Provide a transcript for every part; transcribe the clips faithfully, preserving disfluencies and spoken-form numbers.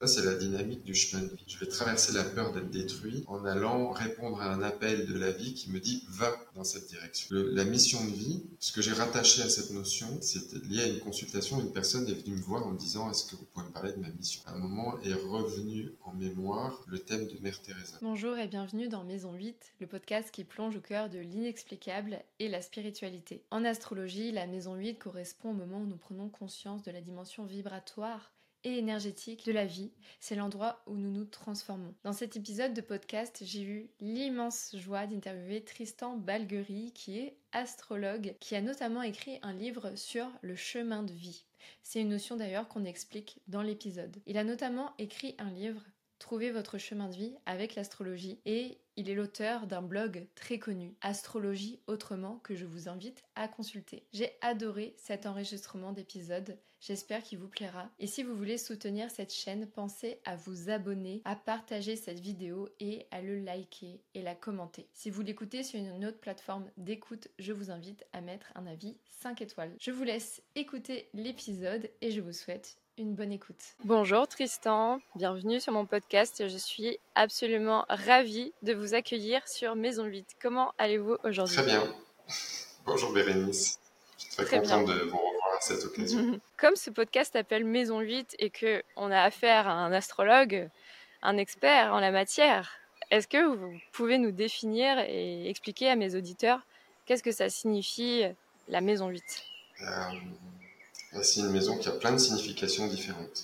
Ça, c'est la dynamique du chemin de vie. Je vais traverser la peur d'être détruit en allant répondre à un appel de la vie qui me dit « va dans cette direction ». La mission de vie, ce que j'ai rattaché à cette notion, c'est lié à une consultation. Une personne est venue me voir en me disant « est-ce que vous pouvez me parler de ma mission ?» À un moment est revenu en mémoire le thème de Mère Teresa. Bonjour et bienvenue dans Maison huit, le podcast qui plonge au cœur de l'inexplicable et la spiritualité. En astrologie, la Maison huit correspond au moment où nous prenons conscience de la dimension vibratoire et énergétique de la vie, c'est l'endroit où nous nous transformons. Dans cet épisode de podcast, j'ai eu l'immense joie d'interviewer Tristan Balguerie, qui est astrologue, qui a notamment écrit un livre sur le chemin de vie. C'est une notion d'ailleurs qu'on explique dans l'épisode. Il a notamment écrit un livre Trouvez votre chemin de vie avec l'astrologie et il est l'auteur d'un blog très connu, Astrologie Autrement, que je vous invite à consulter. J'ai adoré cet enregistrement d'épisode, j'espère qu'il vous plaira. Et si vous voulez soutenir cette chaîne, pensez à vous abonner, à partager cette vidéo et à le liker et la commenter. Si vous l'écoutez sur une autre plateforme d'écoute, je vous invite à mettre un avis cinq étoiles. Je vous laisse écouter l'épisode et je vous souhaite une bonne écoute. Bonjour Tristan, bienvenue sur mon podcast. Je suis absolument ravie de vous accueillir sur Maison huit. Comment allez-vous aujourd'hui ? Très bien. Bonjour Bérénice. Je suis très, très content bien de vous revoir à cette occasion. Comme ce podcast s'appelle Maison huit et qu'on a affaire à un astrologue, un expert en la matière, est-ce que vous pouvez nous définir et expliquer à mes auditeurs qu'est-ce que ça signifie la Maison huit ? euh... C'est une maison qui a plein de significations différentes.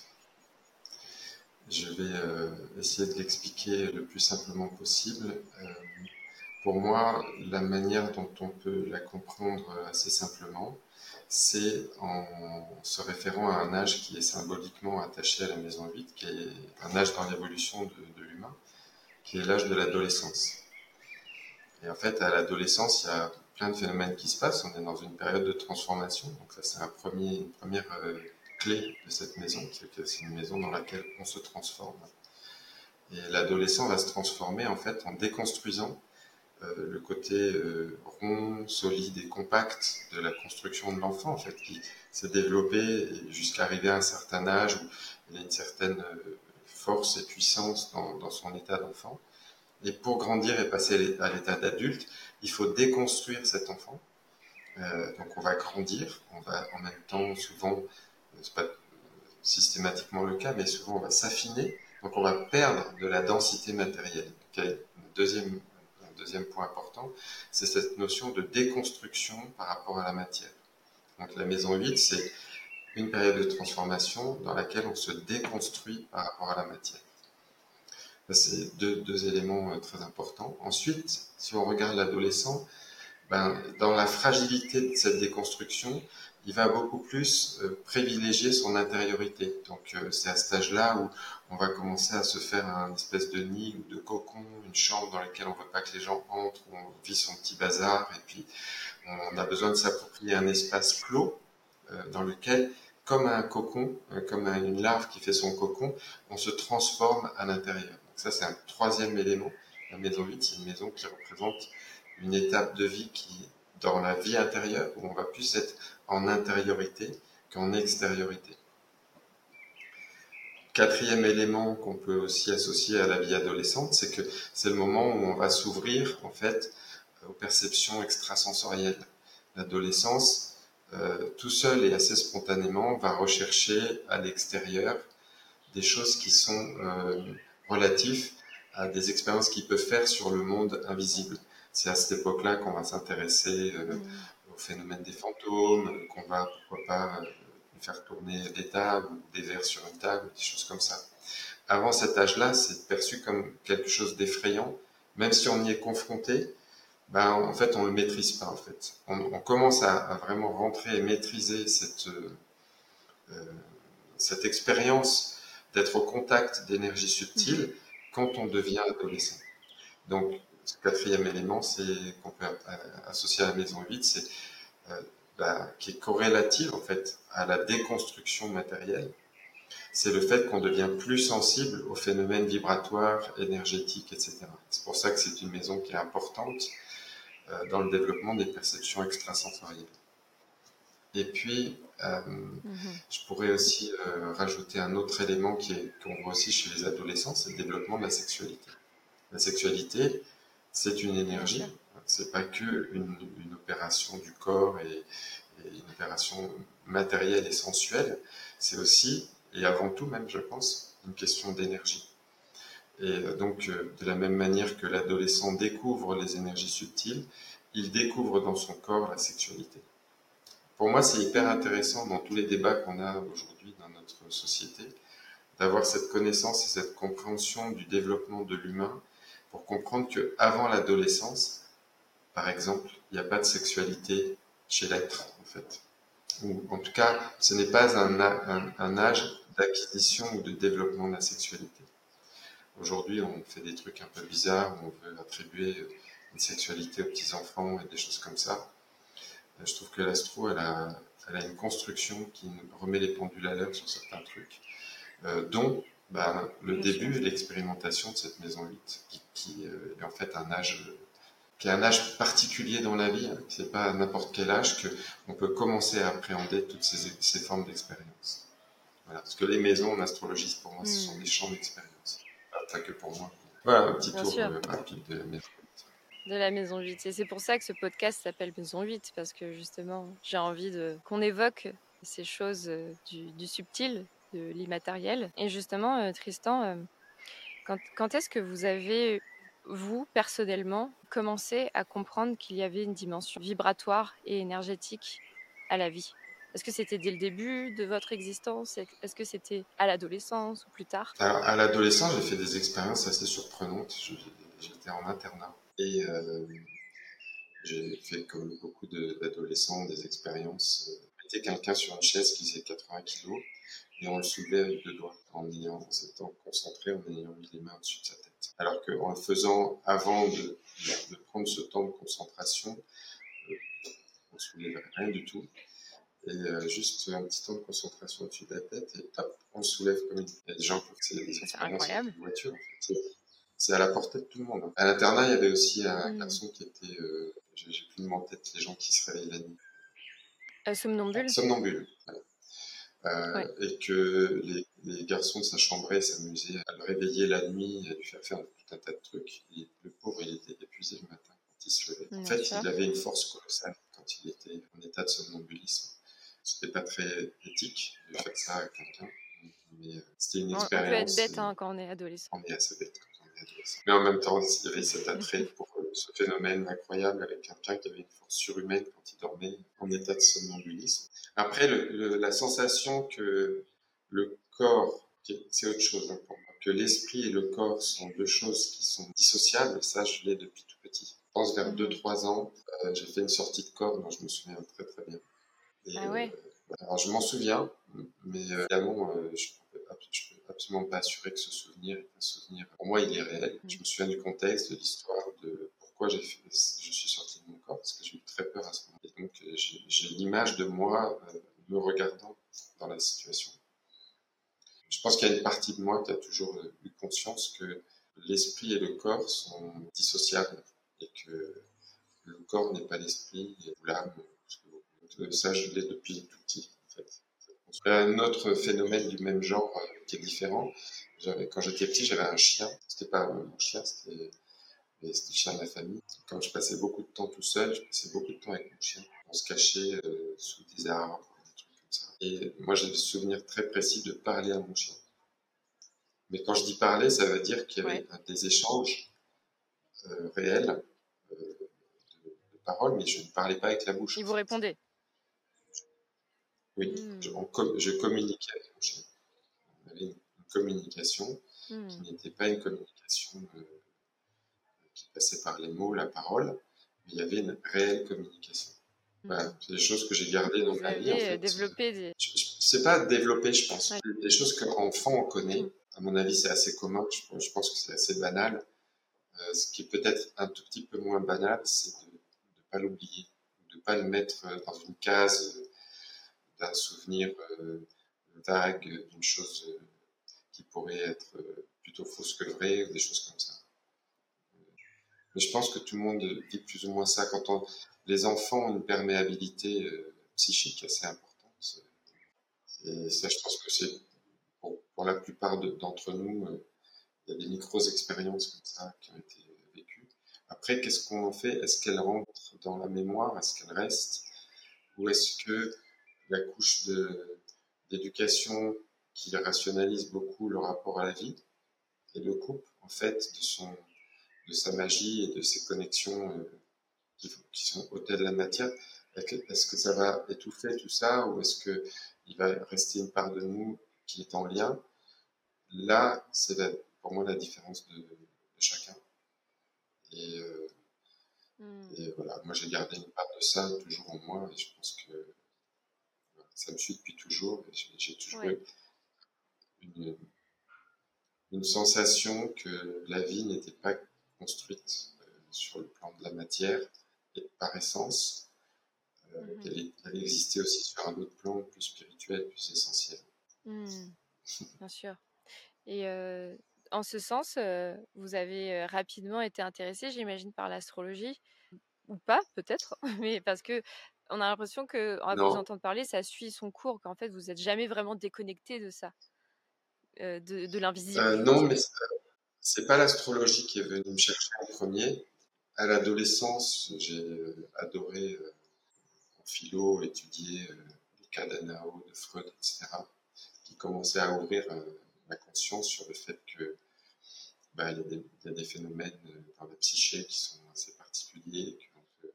Je vais euh, essayer de l'expliquer le plus simplement possible. Euh, pour moi, la manière dont on peut la comprendre assez simplement, c'est en se référant à un âge qui est symboliquement attaché à la maison huit, qui est un âge dans l'évolution de, de l'humain, qui est l'âge de l'adolescence. Et en fait, à l'adolescence, il y a plein de phénomènes qui se passent. On est dans une période de transformation. Donc ça, c'est un premier, une première euh, clé de cette maison, qui est que c'est une maison dans laquelle on se transforme. Et l'adolescent va se transformer en fait en déconstruisant euh, le côté euh, rond, solide et compact de la construction de l'enfant, en fait, qui s'est développé jusqu'à arriver à un certain âge où il a une certaine euh, force et puissance dans, dans son état d'enfant. Et pour grandir et passer à l'état d'adulte, il faut déconstruire cet enfant. Euh, donc on va grandir, on va en même temps souvent, c'est pas systématiquement le cas, mais souvent on va s'affiner. Donc on va perdre de la densité matérielle. Okay. Deuxième, deuxième point important, c'est cette notion de déconstruction par rapport à la matière. Donc la maison huit, c'est une période de transformation dans laquelle on se déconstruit par rapport à la matière. C'est deux, deux éléments très importants. Ensuite, si on regarde l'adolescent, ben, dans la fragilité de cette déconstruction, il va beaucoup plus euh, privilégier son intériorité. Donc euh, c'est à cet âge-là où on va commencer à se faire un espèce de nid ou de cocon, une chambre dans laquelle on ne veut pas que les gens entrent, où on vit son petit bazar, et puis on a besoin de s'approprier un espace clos euh, dans lequel, comme un cocon, euh, comme une larve qui fait son cocon, on se transforme à l'intérieur. Ça, c'est un troisième élément. La maison huit, c'est une maison qui représente une étape de vie qui, dans la vie intérieure, où on va plus être en intériorité qu'en extériorité. Quatrième élément qu'on peut aussi associer à la vie adolescente, c'est que c'est le moment où on va s'ouvrir, en fait, aux perceptions extrasensorielles. L'adolescence, euh, tout seul et assez spontanément, va rechercher à l'extérieur des choses qui sont euh, relatives à des expériences qu'ils peuvent faire sur le monde invisible. C'est à cette époque-là qu'on va s'intéresser euh, mmh. au phénomène des fantômes, qu'on va, pourquoi pas, euh, faire tourner des tables, des verres sur une table, des choses comme ça. Avant cet âge-là, c'est perçu comme quelque chose d'effrayant. Même si on y est confronté, ben, en fait, on ne le maîtrise pas. En fait. on, on commence à, à vraiment rentrer et maîtriser cette, euh, cette expérience d'être au contact d'énergie subtile mmh. quand on devient adolescent. Donc, ce quatrième élément, c'est qu'on peut associer à la maison huit, c'est euh, bah, qui est corrélative en fait à la déconstruction matérielle. C'est le fait qu'on devient plus sensible aux phénomènes vibratoires, énergétiques, et cetera. C'est pour ça que c'est une maison qui est importante euh, dans le développement des perceptions extrasensorielles. Et puis, euh, Mhm. je pourrais aussi euh, rajouter un autre élément qui est, qu'on voit aussi chez les adolescents, c'est le développement de la sexualité. La sexualité, c'est une Bien sûr. énergie, c'est pas que une, une opération du corps et, et une opération matérielle et sensuelle, c'est aussi, et avant tout même, je pense, une question d'énergie. Et donc, euh, de la même manière que l'adolescent découvre les énergies subtiles, il découvre dans son corps la sexualité. Pour moi, c'est hyper intéressant dans tous les débats qu'on a aujourd'hui dans notre société, d'avoir cette connaissance et cette compréhension du développement de l'humain pour comprendre qu'avant l'adolescence, par exemple, il n'y a pas de sexualité chez l'être, en fait. Ou en tout cas, ce n'est pas un, un, un âge d'acquisition ou de développement de la sexualité. Aujourd'hui, on fait des trucs un peu bizarres, on veut attribuer une sexualité aux petits-enfants et des choses comme ça. Je trouve que l'astro, elle a, elle a une construction qui remet les pendules à l'heure sur certains trucs, euh, dont bah, le Bien début sûr. et l'expérimentation de cette maison huit, qui, qui euh, est en fait un âge, qui est un âge particulier dans la vie, hein, c'est pas à n'importe quel âge qu'on peut commencer à appréhender toutes ces, ces formes d'expérience. Voilà, parce que les maisons en astrologie, pour moi, ce sont Mhm. des champs d'expérience. Pas que pour moi. Voilà, un petit Bien tour sûr. euh, rapide de la maison. De la maison huit. Et c'est pour ça que ce podcast s'appelle Maison huit, parce que justement, j'ai envie de qu'on évoque ces choses euh, du, du subtil, de l'immatériel. Et justement, euh, Tristan, euh, quand, quand est-ce que vous avez, vous, personnellement, commencé à comprendre qu'il y avait une dimension vibratoire et énergétique à la vie? Est-ce que c'était dès le début de votre existence? Est-ce que c'était à l'adolescence ou plus tard? Alors, à l'adolescence, j'ai fait des expériences assez surprenantes. Je- J'étais en internat et euh, j'ai fait, comme beaucoup de- d'adolescents, des expériences. Euh, J'étais quelqu'un sur une chaise qui faisait quatre-vingts kilos et on le soulevait avec deux doigts en ayant, en s'étant concentré, en ayant mis les mains au-dessus de sa tête. Alors qu'en le faisant avant de, de prendre ce temps de concentration, euh, on soulevait rien du tout. Et euh, juste un petit temps de concentration au-dessus de la tête et hop, on le soulève comme une... Il y a des gens qui font des C'est expériences avec incroyable. une voiture, en fait. C'est c'est à la portée de tout le monde, hein. À l'internat, il y avait aussi un Hmm. garçon qui était... Euh, j'ai j'ai plus le nom en tête, les gens qui se réveillent la nuit. Euh, Ah, somnambule? somnambule. Voilà. Ouais. Euh, et que les, les garçons de sa chambrée s'amusaient à le réveiller la nuit, à lui faire faire tout un tas de trucs. Et le pauvre, il était épuisé le matin quand il se levait. En Bien fait, sûr. il avait une force colossale quand il était en état de somnambulisme. C'était pas très éthique de faire ça à quelqu'un, mais euh, c'était une On, on peut être expérience bête et hein, quand on est adolescent. on est assez bête quand on est adolescent. Mais en même temps, il y avait cet attrait pour euh, ce phénomène incroyable avec quelqu'un qui avait une force surhumaine quand il dormait en état de somnambulisme. Après, le, le, la sensation que le corps, c'est autre chose hein, pour moi, que l'esprit et le corps sont deux choses qui sont dissociables, ça je l'ai depuis tout petit. Je pense vers deux Mhm. trois ans, euh, j'ai fait une sortie de corps dont je me souviens très très bien. Et, Ah euh, ouais. alors je m'en souviens, mais euh, évidemment, euh, je ne peux, peux absolument pas assurer que ce souvenir est un souvenir. Pour moi, il est réel. Je Mhm. me souviens du contexte, de l'histoire, de pourquoi j'ai fait, je suis sorti de mon corps, parce que j'ai eu très peur à ce moment. Et donc, euh, j'ai, j'ai l'image de moi euh, me regardant dans la situation. Je pense qu'il y a une partie de moi qui a toujours euh, eu conscience que l'esprit et le corps sont dissociables et que le corps n'est pas l'esprit ou l'âme. Ça, je l'ai depuis tout petit, en fait. Un autre phénomène du même genre euh, qui est différent, j'avais, quand j'étais petit, j'avais un chien. C'était pas mon chien, c'était, c'était le chien de la famille. Quand je passais beaucoup de temps tout seul, je passais beaucoup de temps avec mon chien. On se cachait euh, sous des arbres, des trucs comme ça. Et moi, j'ai des souvenirs très précis de parler à mon chien. Mais quand je dis parler, ça veut dire qu'il y avait Ouais. des échanges euh, réels euh, de, de paroles, mais je ne parlais pas avec la bouche, Il en vous fait. répondait. Oui, je, Hmm. on com- je communiquais avec mon chien. On avait une, une communication qui Hmm. n'était pas une communication euh, qui passait par les mots, la parole, mais il y avait une réelle communication. Voilà, Hmm. c'est des choses que j'ai gardées dans Vous ma vie, en avez euh, fait. développé des... Je, je, c'est pas développé, je pense. Ouais. Des choses qu'enfant on Hmm. connaît. À mon avis, c'est assez commun. Je, je pense que c'est assez banal. Euh, ce qui est peut-être un tout petit peu moins banal, c'est de ne pas l'oublier, de ne pas le mettre dans une case euh, d'un souvenir euh, vague, d'une chose euh, qui pourrait être euh, plutôt fausse que vraie, ou des choses comme ça. Mais je pense que tout le monde vit plus ou moins ça. Quand on, les enfants ont une perméabilité euh, psychique assez importante. Et ça, je pense que c'est, pour, pour la plupart de, d'entre nous, euh, il y a des micro-expériences comme ça qui ont été vécues. Après, qu'est-ce qu'on en fait? Est-ce qu'elles rentrent dans la mémoire? Est-ce qu'elles restent? Ou est-ce que la couche de, d'éducation qui rationalise beaucoup le rapport à la vie et le coupe, en fait, de, son, de sa magie et de ses connexions euh, qui, qui sont au-delà de la matière, est-ce que ça va étouffer tout ça ou est-ce qu'il va rester une part de nous qui est en lien? Là, c'est la, pour moi la différence de, de chacun. Et, euh, Mm. et voilà, moi j'ai gardé une part de ça toujours en moi et je pense que voilà, ça me suit depuis toujours. Et j'ai, j'ai toujours Ouais. eu une, une sensation que la vie n'était pas construite euh, sur le plan de la matière et par essence, euh, Mhm. qu'elle, qu'elle existait aussi sur un autre plan plus spirituel, plus essentiel. Mm. Bien sûr. Et euh, en ce sens, euh, vous avez euh, rapidement été intéressé, j'imagine, par l'astrologie, ou pas, peut-être, mais parce que on a l'impression que, à vous Non, entendre parler, ça suit son cours, qu'en fait, vous n'êtes jamais vraiment déconnecté de ça, euh, de, de l'invisible, euh, je non, mais dirais. c'est, c'est pas l'astrologie qui est venue me chercher en premier. À l'adolescence, j'ai euh, adoré euh, en philo étudier euh, les cas d'Anao, de Freud, et cetera, qui commençaient à ouvrir euh, ma conscience sur le fait que bah, il y a des, il y a des phénomènes euh, dans la psyché qui sont assez particuliers, qu'on peut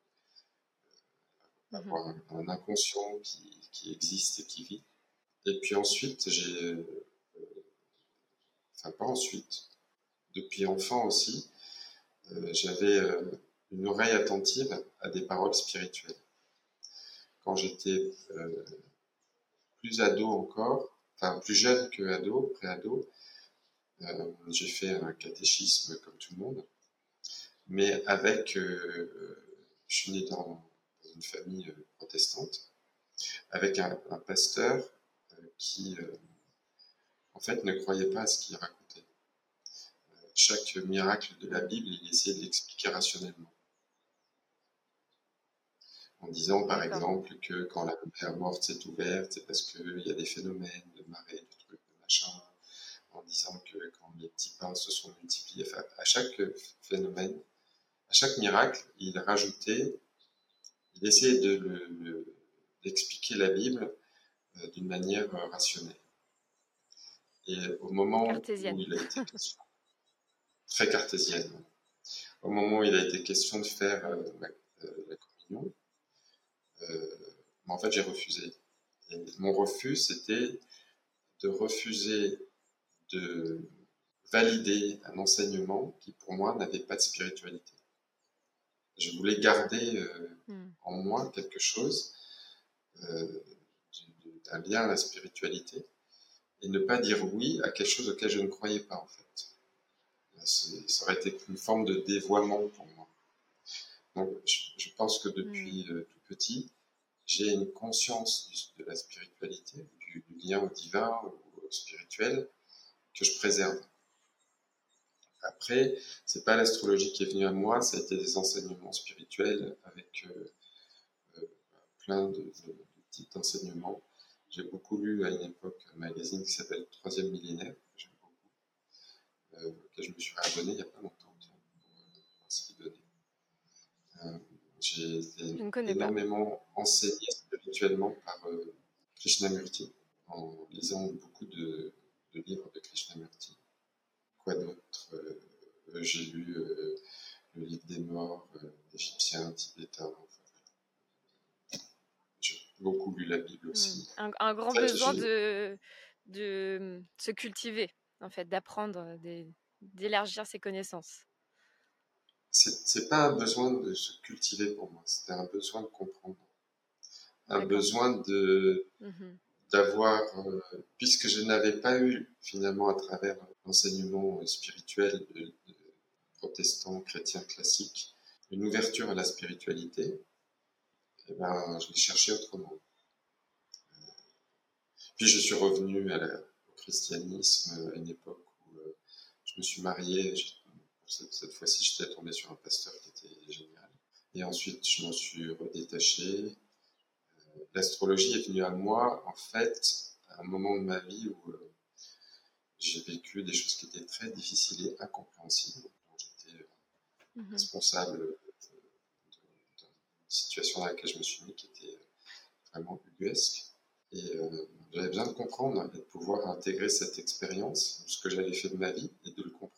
Mhm. avoir un, un inconscient qui, qui existe et qui vit. Et puis ensuite, j'ai, euh, enfin pas ensuite, depuis enfant aussi, euh, j'avais euh, une oreille attentive à des paroles spirituelles. Quand j'étais euh, plus ado encore, enfin plus jeune que ado, pré-ado, euh, j'ai fait un catéchisme comme tout le monde, mais avec, euh, je suis né dans, dans une famille euh, protestante, avec un, un pasteur euh, qui, euh, en fait, ne croyait pas à ce qu'il racontait. Chaque miracle de la Bible, il essayait de l'expliquer rationnellement, en disant par D'accord. exemple que quand la mer morte s'est ouverte, c'est parce qu'il y a des phénomènes de marée, de trucs, de machin, en disant que quand les petits pains se sont multipliés, enfin, à chaque phénomène, à chaque miracle, il rajoutait, il essayait de le, le, d'expliquer la Bible euh, d'une manière euh, rationnelle. Et au moment où Cartésienne. il a été question, très cartésienne, au moment où il a été question de faire euh, la, euh, la communion, euh, en fait, j'ai refusé. Et mon refus, c'était de refuser de valider un enseignement qui, pour moi, n'avait pas de spiritualité. Je voulais garder euh, Mm. en moi quelque chose euh, d'un lien à la spiritualité et ne pas dire oui à quelque chose auquel je ne croyais pas, en fait. C'est, ça aurait été une forme de dévoiement pour moi. Donc, je, je pense que Mm. depuis euh, tout petit, j'ai une conscience du, de la spiritualité, du, du lien au divin, au, au spirituel, que je préserve. Après, c'est pas l'astrologie qui est venue à moi, ça a été des enseignements spirituels avec euh, euh, plein de, de, de petits enseignements. J'ai beaucoup lu à une époque un magazine qui s'appelle Troisième Millénaire, que j'aime beaucoup, euh, auquel je me suis réabonné il n'y a pas longtemps, tiens, pour euh, voir ce qu'il donnait. Euh, j'ai été Je ne connais pas. énormément enseigné spirituellement par euh, Krishnamurti, en lisant beaucoup de, de livres de Krishnamurti. Quoi d'autre? euh, euh, J'ai lu euh, le livre des morts, euh, égyptiens, tibétains. Enfin, j'ai beaucoup lu la Bible Mm. aussi. Un, un En grand fait, besoin j'ai, de, de se cultiver, en fait, d'apprendre, des- d'élargir ses connaissances. c'est, c'est pas un besoin de se cultiver pour moi, c'était un besoin de comprendre, un D'accord. besoin de Mhm. d'avoir, euh, puisque je n'avais pas eu finalement à travers l'enseignement spirituel de, de protestant chrétien classique une ouverture à la spiritualité, et ben je l'ai cherché autrement. Puis je suis revenu à la, au christianisme à une époque où euh, je me suis marié. Je, cette, cette fois-ci, j'étais tombé sur un pasteur qui était génial. Et ensuite, je m'en suis redétaché. l'astrologie est venue à moi, en fait, à un moment de ma vie où euh, j'ai vécu des choses qui étaient très difficiles et incompréhensibles. Donc, j'étais euh, Mhm. responsable de, de, d'une situation dans laquelle je me suis mis qui était vraiment ubuesque. Et euh, j'avais besoin de comprendre et de pouvoir intégrer cette expérience, ce que j'avais fait de ma vie, et de le comprendre.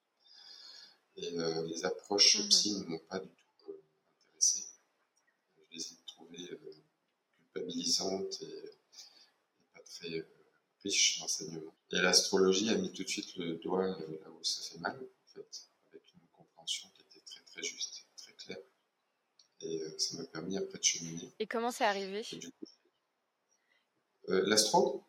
Et euh, les approches Mhm. psy ne m'ont pas du tout euh, intéressé. Je les ai trouvées euh, culpabilisantes et, et pas très euh, riches d'enseignements. Et l'astrologie a mis tout de suite le doigt euh, là où ça fait mal, en fait, avec une compréhension qui était très très juste, très claire. Et euh, ça m'a permis après de cheminer. Et comment c'est arrivé? Et du coup, euh, l'astro,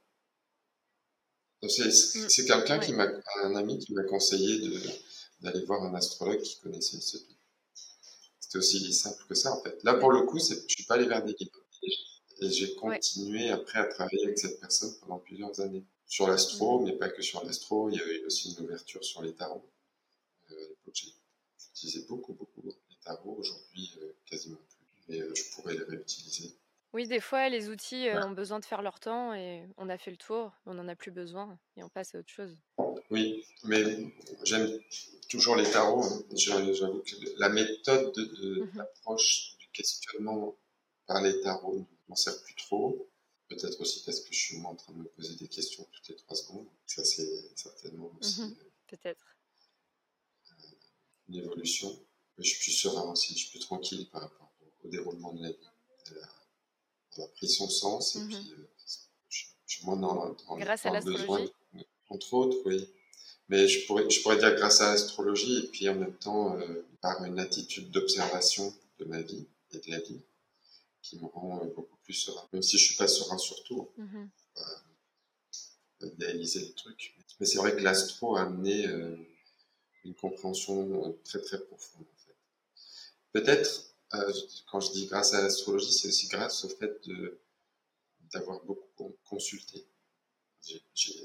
c'est, Mm. c'est quelqu'un Oui. qui m'a, un ami qui m'a conseillé de, d'aller voir un astrologue qui connaissait ce truc. C'était aussi simple que ça, en fait. Là, pour le coup, c'est, je suis pas allé vers des guides. Et j'ai Ouais. continué après à travailler avec cette personne pendant plusieurs années. Sur l'astro, Mhm. mais pas que sur l'astro, il y avait aussi une ouverture sur les tarots. Euh, à l'époque, j'ai- j'utilisais beaucoup, beaucoup les tarots. Aujourd'hui, euh, quasiment plus. Mais euh, je pourrais les réutiliser. Oui, des fois, les outils euh, Ouais. ont besoin de faire leur temps et on a fait le tour, on n'en a plus besoin et on passe à autre chose. Oui, mais j'aime toujours les tarots, hein. J'avoue que la méthode de, de, Mhm. d'approche du questionnement par les tarots ne m'en sert plus trop. Peut-être aussi parce que je suis en train de me poser des questions toutes les trois secondes. Ça, c'est certainement aussi Mhm. Peut-être. une évolution. Mais je suis plus serein aussi, je suis plus tranquille par rapport au, au déroulement de la vie. Elle a, elle a pris son sens et Mhm. puis euh, je, je suis moins dans, dans, Grâce à dans le besoin, l'astrologie? de, entre autres, oui. Mais je pourrais, je pourrais dire grâce à l'astrologie et puis en même temps euh, par une attitude d'observation de ma vie et de la vie qui me rend euh, beaucoup plus serein. Même si je suis pas serein sur tout, Mhm. hein, pas idéaliser le truc. Mais c'est vrai que l'astro a amené euh, une compréhension euh, très très profonde en fait. Peut-être, euh, quand je dis grâce à l'astrologie, c'est aussi grâce au fait de, d'avoir beaucoup consulté. J'ai, j'ai,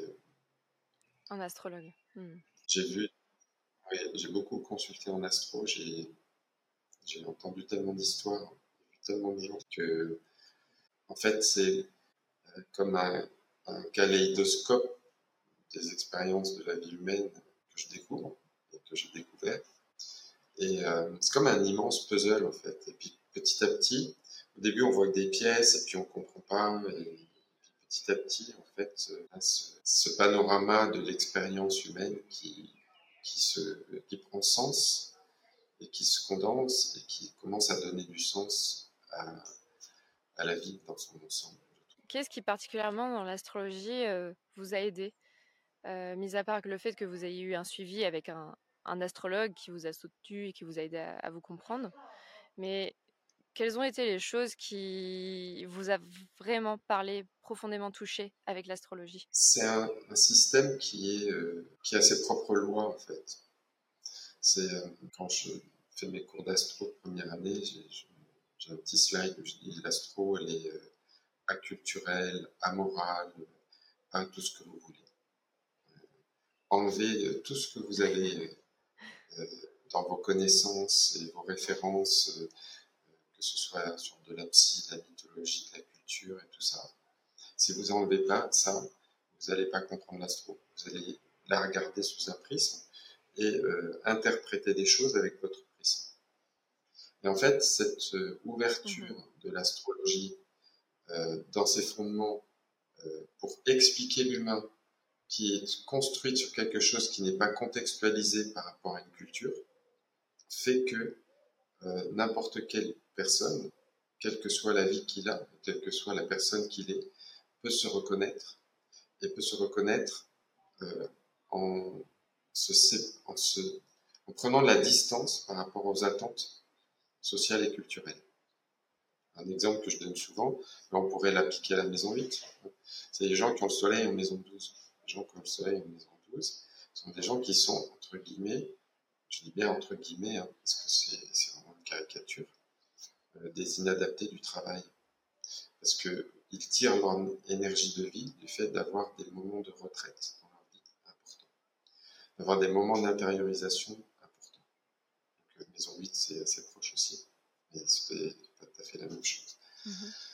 Un astrologue. Mhm. j'ai vu, oui, j'ai beaucoup consulté en astro, j'ai, j'ai entendu tellement d'histoires, vu tellement de gens que, en fait, c'est euh, comme un, un kaléidoscope des expériences de la vie humaine que je découvre et que j'ai découvert. Et euh, c'est comme un immense puzzle, en fait. Et puis, petit à petit, au début, on voit que des pièces et puis on comprend pas. Et puis, petit à petit, en fait, euh, ce, ce panorama de l'expérience humaine qui, qui, se, qui prend sens et qui se condense et qui commence à donner du sens à, à la vie dans son ensemble. Qu'est-ce qui particulièrement dans l'astrologie euh, vous a aidé, euh, mis à part le fait que vous ayez eu un suivi avec un, un astrologue qui vous a soutenu et qui vous a aidé à, à vous comprendre, mais quelles ont été les choses qui vous a vraiment parlé, profondément touché avec l'astrologie? C'est un, un système qui, est, euh, qui a ses propres lois, en fait. C'est euh, quand je fais mes cours d'astro de première année, j'ai, j'ai un petit slide où je dis l'astro, elle est euh, aculturelle, amorale, hein, tout ce que vous voulez. Enlevez euh, tout ce que vous avez euh, dans vos connaissances et vos références, euh, que ce soit sur de la psy, de la mythologie, de la culture et tout ça. Si vous n'enlevez pas ça, vous n'allez pas comprendre l'astro. Vous allez la regarder sous un prisme et euh, interpréter des choses avec votre prisme. Et en fait, cette euh, ouverture Mhm. de l'astrologie euh, dans ses fondements euh, pour expliquer l'humain qui est construite sur quelque chose qui n'est pas contextualisé par rapport à une culture, fait que euh, n'importe quelle personne, quelle que soit la vie qu'il a, quelle que soit la personne qu'il est, peut se reconnaître et peut se reconnaître euh, en, se, en, se, en prenant de la distance par rapport aux attentes sociales et culturelles. Un exemple que je donne souvent, mais on pourrait l'appliquer à la maison huit. C'est les gens qui ont le soleil en maison douze. Les gens qui ont le soleil en maison douze sont des gens qui sont, entre guillemets, je dis bien entre guillemets, hein, parce que c'est, c'est vraiment une caricature, euh, des inadaptés du travail. Parce qu'ils tirent leur énergie de vie du fait d'avoir des moments de retraite dans leur vie importants, d'avoir des moments d'intériorisation importants. Donc, euh, maison huit, c'est assez proche aussi, mais c'est pas tout à fait la même chose. Mhm.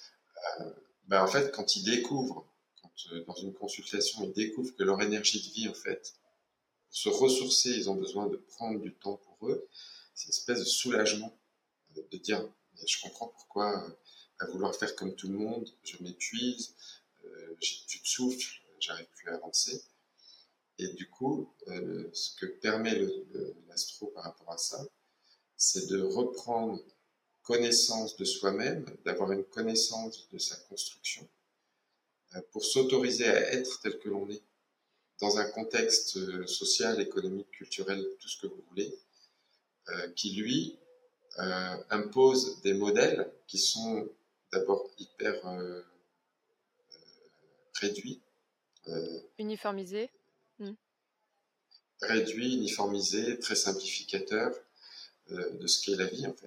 ben, en fait, quand ils découvrent, quand, euh, dans une consultation, ils découvrent que leur énergie de vie, en fait, pour se ressourcer, ils ont besoin de prendre du temps pour eux, c'est une espèce de soulagement euh, de dire, je comprends pourquoi, euh, à vouloir faire comme tout le monde, je m'épuise, euh, j'ai plus de souffle, j'arrive plus à avancer. Et du coup, euh, ce que permet le, le, l'astro par rapport à ça, c'est de reprendre connaissance de soi-même, d'avoir une connaissance de sa construction, euh, pour s'autoriser à être tel que l'on est, dans un contexte euh, social, économique, culturel, tout ce que vous voulez, euh, qui lui euh, impose des modèles qui sont d'abord hyper euh, réduits, euh, Uniformisé. Mm. réduits, uniformisés, très simplificateurs euh, de ce qu'est la vie en fait.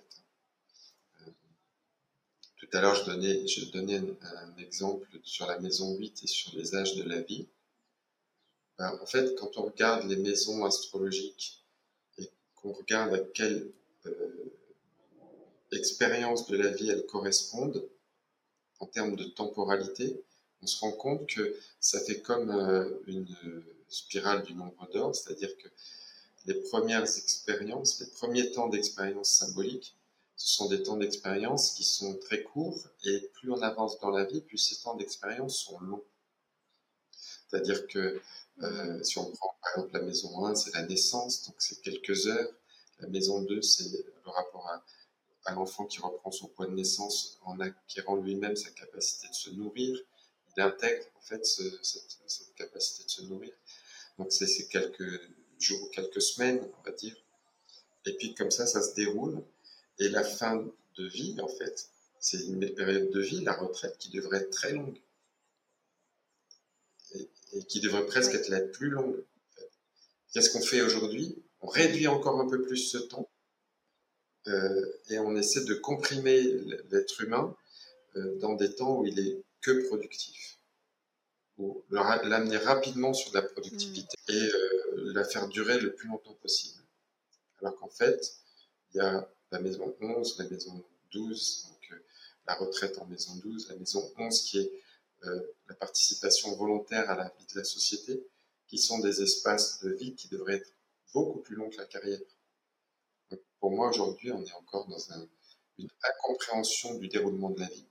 Tout à l'heure, je donnais, je donnais un, un exemple sur la maison huit et sur les âges de la vie. Ben, en fait, quand on regarde les maisons astrologiques et qu'on regarde à quelle euh, expérience de la vie elles correspondent en termes de temporalité, on se rend compte que ça fait comme euh, une spirale du nombre d'or, c'est-à-dire que les premières expériences, les premiers temps d'expérience symbolique, ce sont des temps d'expérience qui sont très courts et plus on avance dans la vie, plus ces temps d'expérience sont longs. C'est-à-dire que euh, si on prend par exemple la maison un, c'est la naissance, donc c'est quelques heures. La maison deux, c'est le rapport à, à l'enfant qui reprend son poids de naissance en acquérant lui-même sa capacité de se nourrir. Il intègre en fait ce, cette, cette capacité de se nourrir. Donc c'est ces quelques jours, quelques semaines, on va dire. Et puis comme ça, ça se déroule. Et la fin de vie, en fait, c'est une période de vie, la retraite, qui devrait être très longue. Et, et qui devrait presque Oui. être la plus longue. En fait. Qu'est-ce qu'on fait aujourd'hui? On réduit encore un peu plus ce temps euh, et on essaie de comprimer l'être humain euh, dans des temps où il est que productif. Ou l'amener rapidement sur de la productivité Mm. et euh, la faire durer le plus longtemps possible. Alors qu'en fait, il y a la maison onze, la maison douze, donc euh, la retraite en maison douze, la maison onze qui est euh, la participation volontaire à la vie de la société, qui sont des espaces de vie qui devraient être beaucoup plus longs que la carrière. Donc, pour moi, aujourd'hui, on est encore dans un, une incompréhension du déroulement de la vie,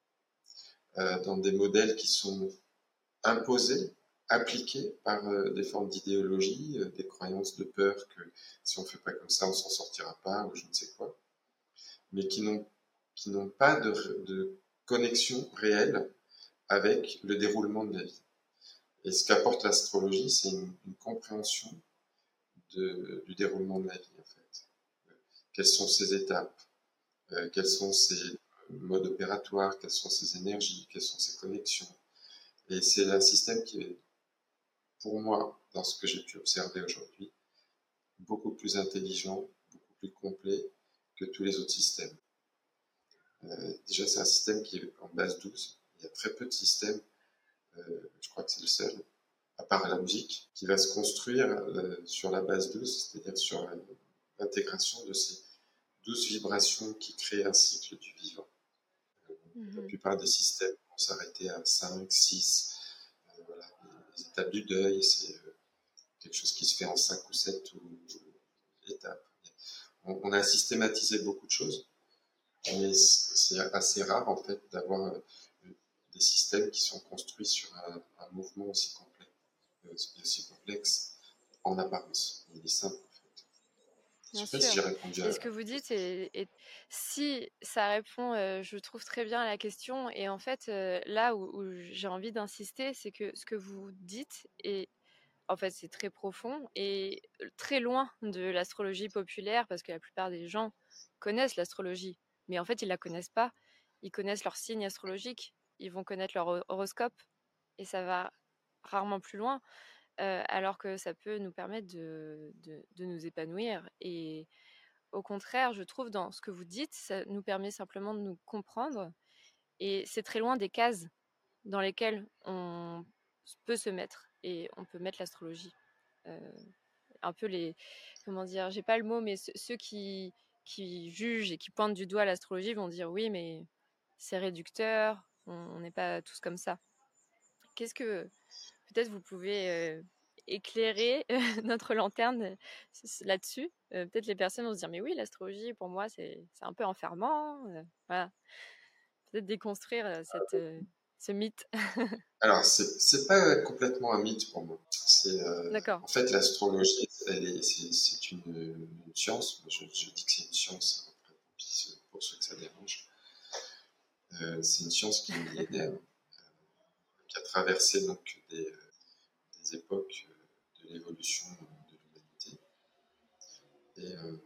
euh, dans des modèles qui sont imposés, appliqués par euh, des formes d'idéologie, euh, des croyances de peur que si on ne fait pas comme ça, on s'en sortira pas, ou je ne sais quoi, mais qui n'ont qui n'ont pas de, de connexion réelle avec le déroulement de la vie. Et ce qu'apporte l'astrologie, c'est une, une compréhension de, du déroulement de la vie, en fait. Quelles sont ses étapes, euh, quels sont ses modes opératoires, quelles sont ses énergies, quelles sont ses connexions. Et c'est un système qui est, pour moi, dans ce que j'ai pu observer aujourd'hui, beaucoup plus intelligent, beaucoup plus complet que tous les autres systèmes. Euh, déjà, c'est un système qui est en base douze. Il y a très peu de systèmes, euh, je crois que c'est le seul, à part la musique, qui va se construire euh, sur la base douze, c'est-à-dire sur euh, l'intégration de ces douze vibrations qui créent un cycle du vivant. Euh, la Mm-hmm. plupart des systèmes vont s'arrêter à cinq, six, euh, voilà, les, les étapes du deuil, c'est euh, quelque chose qui se fait en cinq ou sept ou, ou, étapes. On, on a systématisé beaucoup de choses, mais c'est assez rare en fait d'avoir euh, des systèmes qui sont construits sur un, un mouvement aussi complet, euh, aussi complexe en apparence. Il est simple en fait. Je ne Bien sais pas si sûr. j'ai répondu à Et la ce que vous question. dites, est, est- si ça répond, euh, je trouve très bien à la question. Et en fait, euh, là où, où j'ai envie d'insister, c'est que ce que vous dites est, en fait, c'est très profond et très loin de l'astrologie populaire, parce que la plupart des gens connaissent l'astrologie, mais en fait, ils la connaissent pas. Ils connaissent leur signe astrologique, ils vont connaître leur horoscope, et ça va rarement plus loin. Euh, alors que ça peut nous permettre de, de, de nous épanouir. Et au contraire, je trouve, dans ce que vous dites, ça nous permet simplement de nous comprendre. Et c'est très loin des cases dans lesquelles on peut se mettre. Et on peut mettre l'astrologie. Euh, un peu les... Comment dire? J'ai pas le mot, mais ceux qui, qui jugent et qui pointent du doigt l'astrologie vont dire oui, mais c'est réducteur. On n'est pas tous comme ça. Qu'est-ce que peut-être vous pouvez euh, éclairer notre lanterne euh, là-dessus? Euh, peut-être les personnes vont se dire, mais oui, l'astrologie, pour moi, c'est c'est un peu enfermant. euh, voilà. Peut-être déconstruire euh, cette, euh, ce mythe. Alors, c'est, c'est pas complètement un mythe pour moi. C'est, euh, D'accord. en fait, l'astrologie, elle est, c'est, c'est une, une science. Je, je dis que c'est une science, après, pour ceux que ça dérange. Euh, c'est une science qui est millénaire, qui a traversé donc des, des époques de l'évolution de l'humanité. Et euh,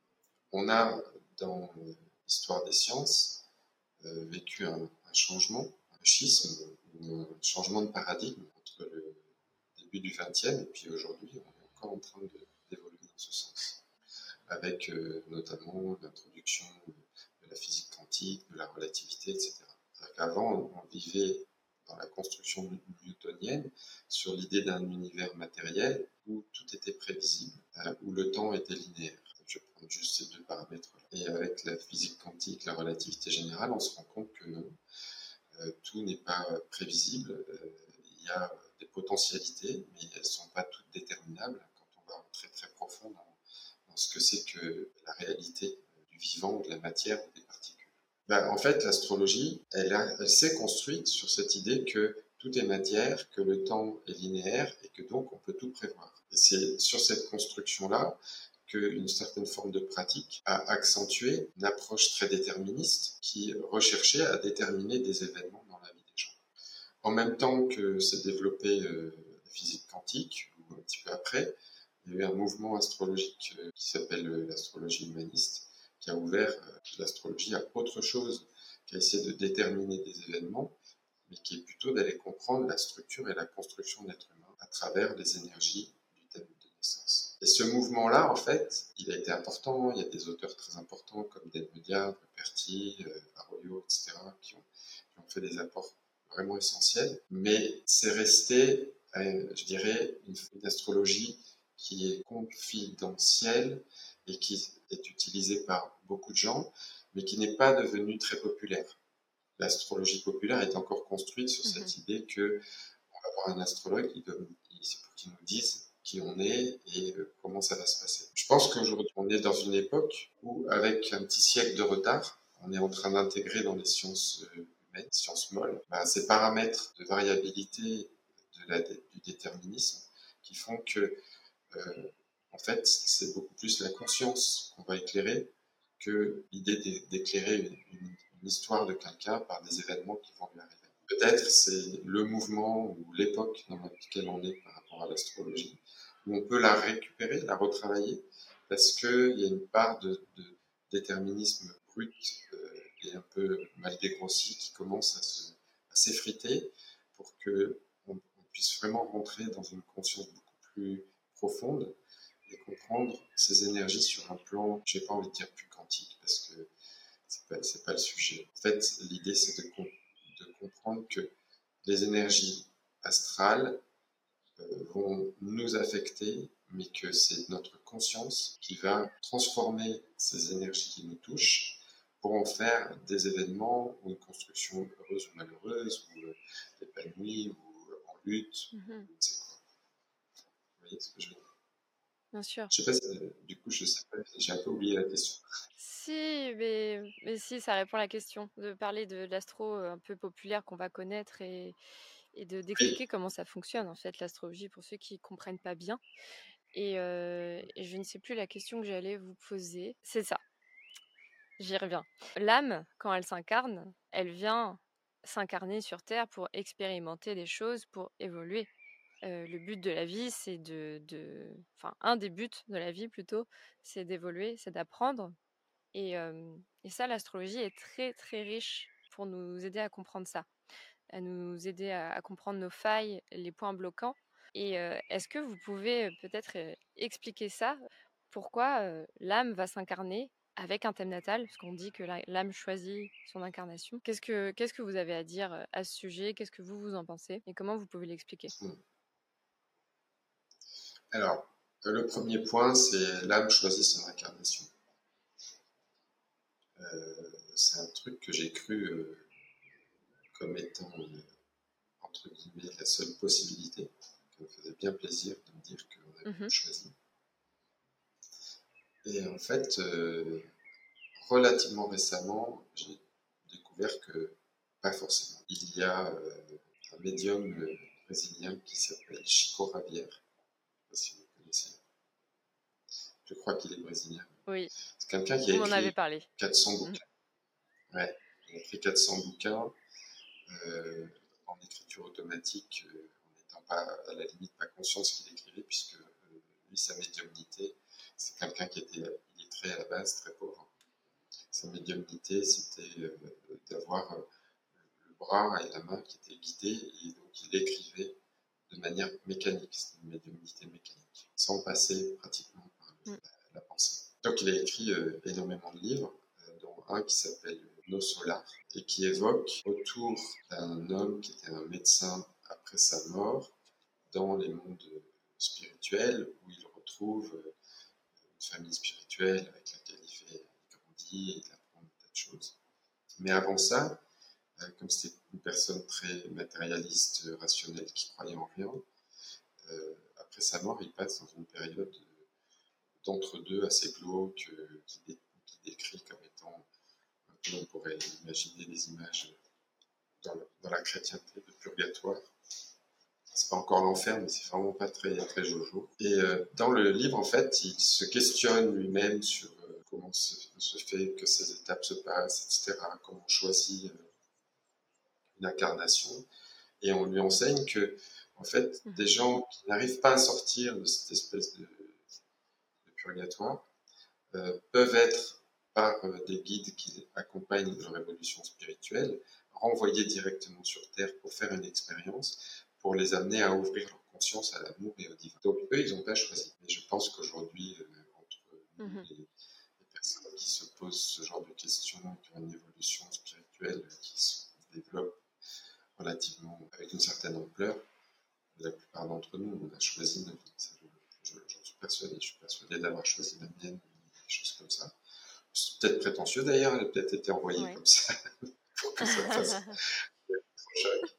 on a, dans l'histoire des sciences, euh, vécu un, un changement, un schisme, un changement de paradigme entre le début du vingtième et puis aujourd'hui, on est encore en train de, d'évoluer dans ce sens. Avec euh, notamment l'introduction de la physique quantique, de la relativité, et cetera. C'est-à-dire qu'avant, on vivait dans la construction newtonienne sur l'idée d'un univers matériel où tout était prévisible, euh, où le temps était linéaire. Je vais prendre juste ces deux paramètres-là. Et avec la physique quantique, la relativité générale, on se rend compte que non, euh, tout n'est pas prévisible. Euh, il y a des potentialités, mais elles ne sont pas toutes déterminables quand on va très très profond dans, dans ce que c'est que la réalité du vivant, de la matière, des particules. Ben, en fait, l'astrologie, elle, a, elle s'est construite sur cette idée que tout est matière, que le temps est linéaire et que donc on peut tout prévoir. Et c'est sur cette construction-là qu'une certaine forme de pratique a accentué une approche très déterministe qui recherchait à déterminer des événements dans la vie des gens. En même temps que s'est développée euh, la physique quantique, ou un petit peu après, il y a eu un mouvement astrologique euh, qui s'appelle euh, l'astrologie humaniste, qui a ouvert euh, l'astrologie à autre chose qu'à essayer de déterminer des événements, mais qui est plutôt d'aller comprendre la structure et la construction de l'être humain à travers les énergies du thème de naissance. Et ce mouvement-là, en fait, il a été important. Il y a des auteurs très importants comme Desmediard, Perti, euh, Arroyo, et cetera, qui ont, qui ont fait des apports vraiment essentiels. Mais c'est resté, euh, je dirais, une, une astrologie qui est confidentielle et qui est utilisée par beaucoup de gens, mais qui n'est pas devenue très populaire. L'astrologie populaire est encore construite sur cette mm-hmm. idée que on va avoir un astrologue qui donne, c'est pour qu'il nous dise qui on est et euh, comment ça va se passer. Je pense qu'aujourd'hui, on est dans une époque où, avec un petit siècle de retard, on est en train d'intégrer dans les sciences euh, humaines, sciences molles, bah, ces paramètres de variabilité de la, du déterminisme qui font que, euh, en fait, c'est beaucoup plus la conscience qu'on va éclairer que l'idée d'éclairer une, une, une histoire de quelqu'un par des événements qui vont lui arriver. Peut-être c'est le mouvement ou l'époque dans laquelle on est par rapport à l'astrologie, où on peut la récupérer, la retravailler, parce qu'il y a une part de, de déterminisme brut euh, et un peu mal dégrossi qui commence à, se, à s'effriter pour qu'on on puisse vraiment rentrer dans une conscience beaucoup plus profonde et comprendre ces énergies sur un plan, j'ai pas envie de dire plus quantique, parce que c'est pas, c'est pas le sujet. En fait, l'idée, c'est de, de comprendre que les énergies astrales euh, vont nous affecter, mais que c'est notre conscience qui va transformer ces énergies qui nous touchent pour en faire des événements ou une construction heureuse ou malheureuse, ou euh, épanouie, ou euh, en lutte, mm-hmm. c'est quoi. Vous voyez ce que je veux dire? Bien sûr. Je sais pas si, du coup, je sais pas, j'ai un peu oublié la question. Si, mais, mais si, ça répond à la question, de parler de l'astro un peu populaire qu'on va connaître et, et de, d'expliquer oui. comment ça fonctionne, en fait, l'astrologie, pour ceux qui ne comprennent pas bien. Et, euh, et je ne sais plus la question que j'allais vous poser. C'est ça. J'y reviens. L'âme, quand elle s'incarne, elle vient s'incarner sur Terre pour expérimenter des choses, pour évoluer. Euh, le but de la vie, c'est de, de... Enfin, un des buts de la vie, plutôt, c'est d'évoluer, c'est d'apprendre. Et, euh, et ça, l'astrologie est très, très riche pour nous aider à comprendre ça, à nous aider à, à comprendre nos failles, les points bloquants. Et euh, est-ce que vous pouvez peut-être euh, expliquer ça? Pourquoi euh, l'âme va s'incarner avec un thème natal, parce qu'on dit que la, l'âme choisit son incarnation. Qu'est-ce que, qu'est-ce que vous avez à dire à ce sujet? Qu'est-ce que vous, vous en pensez? Et comment vous pouvez l'expliquer? Alors, le premier point, c'est l'âme choisit son incarnation. Euh, c'est un truc que j'ai cru euh, comme étant, euh, entre guillemets, la seule possibilité. Ça me faisait bien plaisir de me dire qu'on avait Mhm. choisi. Et en fait, euh, relativement récemment, j'ai découvert que pas forcément. Il y a euh, un médium euh, brésilien qui s'appelle Chico Xavier. Je ne sais pas si vous connaissez. Je crois qu'il est brésilien. Oui, C'est quelqu'un qui a on m'en avait écrit parlé. quatre cents Mhm. bouquins. Ouais, il a écrit quatre cents bouquins euh, en écriture automatique, euh, en n'étant pas, à la limite, pas conscient de ce qu'il écrivait, puisque euh, lui, sa médiumnité, c'est quelqu'un qui était illettré à la base, très pauvre. Sa médiumnité, c'était euh, d'avoir euh, le bras et la main qui étaient guidés, et donc il écrivait de manière mécanique, c'est une médiumnité mécanique, sans passer pratiquement par le, Mm. la, la pensée. Donc il a écrit euh, énormément de livres, euh, dont un qui s'appelle No Solar, et qui évoque autour d'un homme qui était un médecin après sa mort, dans les mondes spirituels, où il retrouve euh, une famille spirituelle avec laquelle il fait il grandit et il apprend des tas de choses. Mais avant ça, euh, comme c'était une personne très matérialiste, rationnelle, qui croyait en rien, euh, après sa mort, il passe dans une période d'entre-deux assez glauque, euh, qui, dé- qui décrit comme étant, un peu, on pourrait imaginer des images dans, le- dans la chrétienté de purgatoire. C'est pas encore l'enfer, mais c'est vraiment pas très, très jojo. Et euh, dans le livre, en fait, il se questionne lui-même sur euh, comment se, se fait que ces étapes se passent, et cetera. Comment on choisit euh, une incarnation. Et on lui enseigne que, en fait, Mhm. des gens qui n'arrivent pas à sortir de cette espèce de, de purgatoire euh, peuvent être, par euh, des guides qui accompagnent leur évolution spirituelle, renvoyés directement sur Terre pour faire une expérience, pour les amener à ouvrir leur conscience à l'amour et au divin. Donc eux, ils n'ont pas choisi. Mais je pense qu'aujourd'hui, euh, entre nous, Mhm. les, les personnes qui se posent ce genre de questions, qui ont une évolution spirituelle qui se développe relativement avec une certaine ampleur, la plupart d'entre nous, on a choisi notre vie. Ça, je, je, j'en suis persuadé. Je suis persuadé d'avoir choisi la mienne, des choses comme ça. C'est peut-être prétentieux d'ailleurs, elle a peut-être été envoyée Ouais. comme ça pour que ça fasse trop choc.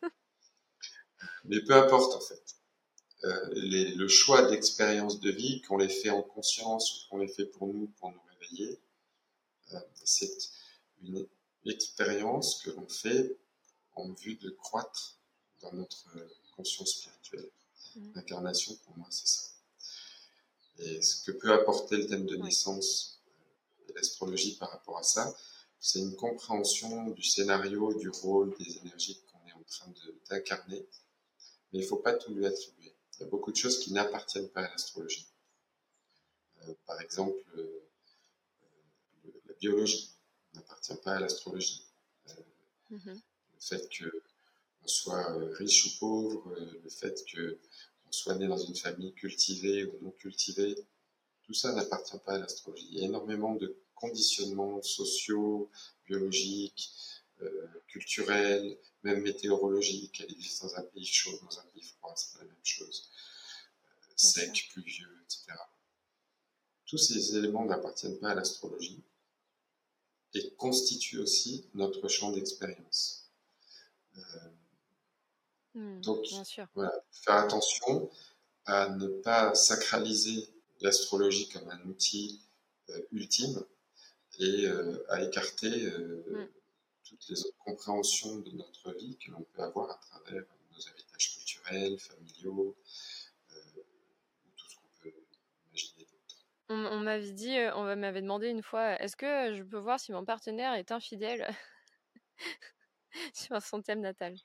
Mais peu importe en fait. Euh, les, le choix d'expériences de vie, qu'on les fait en conscience ou qu'on les fait pour nous, pour nous réveiller, euh, c'est une expérience que l'on fait en vue de croître dans notre conscience spirituelle. Mhm. L'incarnation, pour moi, c'est ça. Et ce que peut apporter le thème de Oui. naissance et l'astrologie par rapport à ça, c'est une compréhension du scénario, du rôle, des énergies qu'on est en train de, d'incarner. Mais il ne faut pas tout lui attribuer. Il y a beaucoup de choses qui n'appartiennent pas à l'astrologie. Euh, par exemple, euh, la biologie n'appartient pas à l'astrologie. Euh, Mhm. le fait qu'on soit riche ou pauvre, euh, le fait qu'on soit né dans une famille cultivée ou non cultivée, tout ça n'appartient pas à l'astrologie. Il y a énormément de conditionnements sociaux, biologiques, euh, culturels, même météorologiques. Elle existe dans un pays chaud, dans un pays froid, c'est pas la même chose. Euh, sec, pluvieux, et cetera. Tous ces éléments n'appartiennent pas à l'astrologie et constituent aussi notre champ d'expérience. Euh, Mhm. donc, Bien sûr. voilà, faire attention à ne pas sacraliser l'astrologie comme un outil euh, ultime et euh, à écarter euh, Mhm. toutes les autres compréhensions de notre vie que l'on peut avoir à travers nos héritages culturels, familiaux, euh, ou tout ce qu'on peut imaginer d'autre. On, on m'avait dit, euh, on m'avait demandé une fois, est-ce que je peux voir si mon partenaire est infidèle sur son thème natal?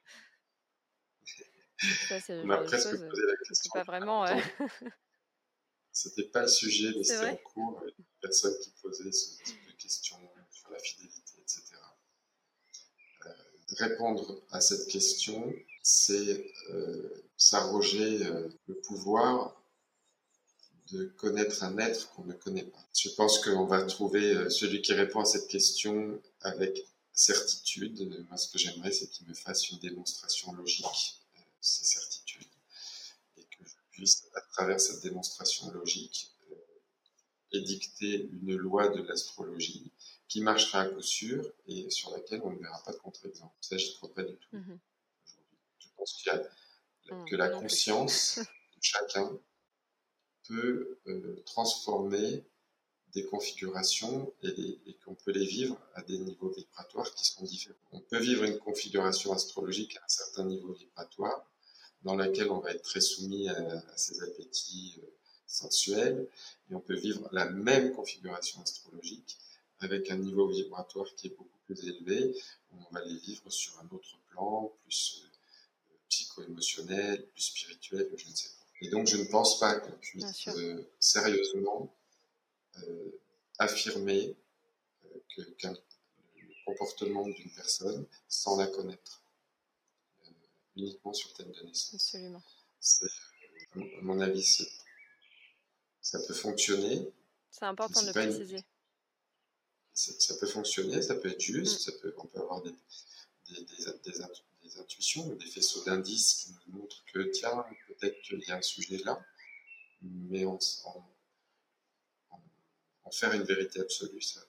Donc ça, c'est On le m'a genre de presque choses euh, posé la qu'on peut question pas il n'y a pas vraiment. euh, longtemps. C'était pas le sujet, mais C'est c'était en vrai? cours, avec une personne qui posait ce type de questions sur la fidélité, et cetera. Euh, répondre à cette question, c'est euh, s'arroger euh, le pouvoir de connaître un être qu'on ne connaît pas. Je pense qu'on va trouver euh, celui qui répond à cette question avec certitude. Moi, ce que j'aimerais, c'est qu'il me fasse une démonstration logique de ces certitudes et que je puisse, à travers cette démonstration logique, euh, édicter une loi de l'astrologie qui marchera à coup sûr et sur laquelle on ne verra pas de contre-exemple. Ça, je n'y crois pas du tout Mmh. aujourd'hui. Je pense qu'il y a, Mmh, que la moi non plus. conscience de chacun peut euh, transformer des configurations et, les, et qu'on peut les vivre à des niveaux vibratoires qui sont différents. On peut vivre une configuration astrologique à un certain niveau vibratoire dans laquelle on va être très soumis à, à ses appétits euh, sensuels, et on peut vivre la même configuration astrologique avec un niveau vibratoire qui est beaucoup plus élevé, où on va les vivre sur un autre plan, plus euh, psycho-émotionnel, plus spirituel, je ne sais pas. Et donc je ne pense pas qu'on puisse euh, sérieusement euh, affirmer euh, que, qu'un le comportement d'une personne sans la connaître, euh, uniquement sur thème de naissance. Absolument. C'est, à mon avis, c'est, ça peut fonctionner. C'est important de le pas une, préciser. ça peut fonctionner, ça peut être juste, mm. ça peut, on peut avoir des, des, des, des, des intuitions, des faisceaux d'indices qui nous montrent que, tiens, peut-être qu'il y a un sujet là, mais en, en, en, en faire une vérité absolue, ça.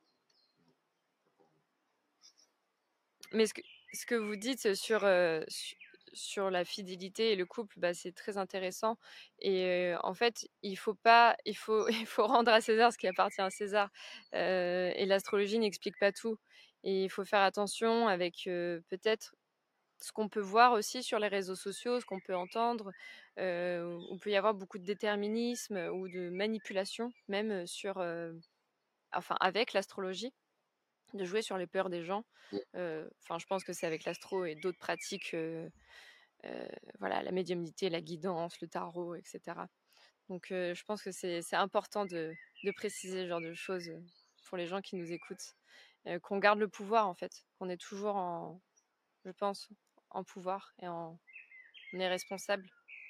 Mais ce que, ce que vous dites sur, euh, sur la fidélité et le couple, bah, c'est très intéressant. Et euh, en fait, il faut pas, il faut, il faut rendre à César ce qui appartient à César. Euh, et l'astrologie n'explique pas tout. Et il faut faire attention avec euh, peut-être ce qu'on peut voir aussi sur les réseaux sociaux, ce qu'on peut entendre. Euh, où il peut y avoir beaucoup de déterminisme ou de manipulation, même sur, euh, enfin, avec l'astrologie, de jouer sur les peurs des gens. Euh, enfin, je pense que c'est avec l'astro et d'autres pratiques, euh, euh, voilà, la médiumnité, la guidance, le tarot, et cetera. Donc, euh, je pense que c'est, c'est important de, de préciser ce genre de choses pour les gens qui nous écoutent, euh, qu'on garde le pouvoir en fait, qu'on est toujours en, je pense, en pouvoir et en, on est responsable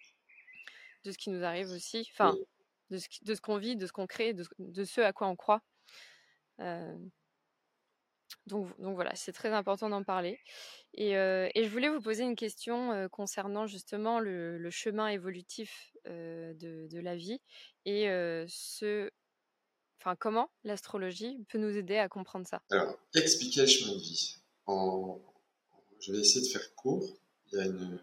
de ce qui nous arrive aussi, enfin, de ce, de ce qu'on vit, de ce qu'on crée, de, de ce à quoi on croit. Euh, Donc, donc voilà, c'est très important d'en parler. Et, euh, et je voulais vous poser une question euh, concernant justement le, le chemin évolutif euh, de, de la vie et euh, ce, enfin, comment l'astrologie peut nous aider à comprendre ça. Alors, expliquer le chemin de vie. En, je vais essayer de faire court. Il y a une,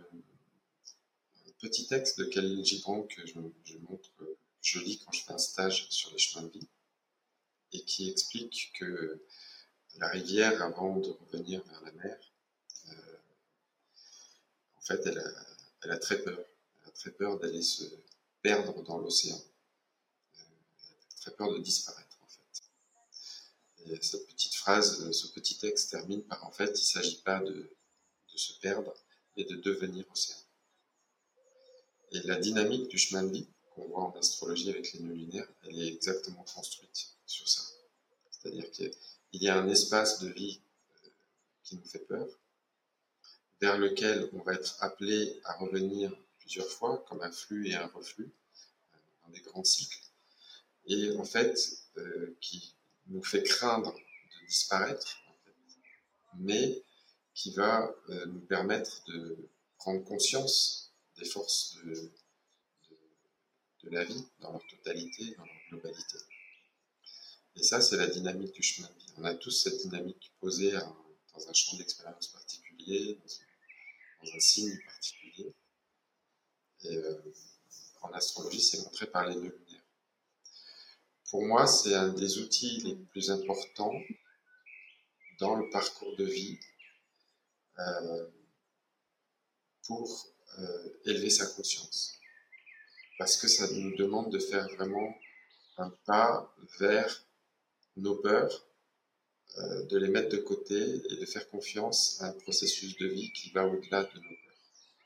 un petit texte de Khalil Gibran que je, je montre, je lis quand je fais un stage sur les chemins de vie, et qui explique que la rivière, avant de revenir vers la mer, euh, en fait, elle a, elle a très peur. Elle a très peur d'aller se perdre dans l'océan. Euh, elle a très peur de disparaître, en fait. Et cette petite phrase, ce petit texte termine par, en fait, il ne s'agit pas de, de se perdre, mais de devenir océan. Et la dynamique du chemin de vie qu'on voit en astrologie avec les nœuds lunaires, elle est exactement construite sur ça. C'est-à-dire qu'il y a un espace de vie qui nous fait peur, vers lequel on va être appelé à revenir plusieurs fois, comme un flux et un reflux, dans des grands cycles, et en fait, euh, qui nous fait craindre de disparaître, en fait, mais qui va euh, nous permettre de prendre conscience des forces de, de, de la vie dans leur totalité, dans leur globalité. Et ça, c'est la dynamique du chemin de vie. On a tous cette dynamique posée à, dans un champ d'expérience particulier, dans, dans un signe particulier. Et euh, en astrologie, c'est montré par les nœuds lunaires. Pour moi, c'est un des outils les plus importants dans le parcours de vie euh, pour euh, élever sa conscience. Parce que ça nous demande de faire vraiment un pas vers nos peurs, euh, de les mettre de côté et de faire confiance à un processus de vie qui va au-delà de nos peurs.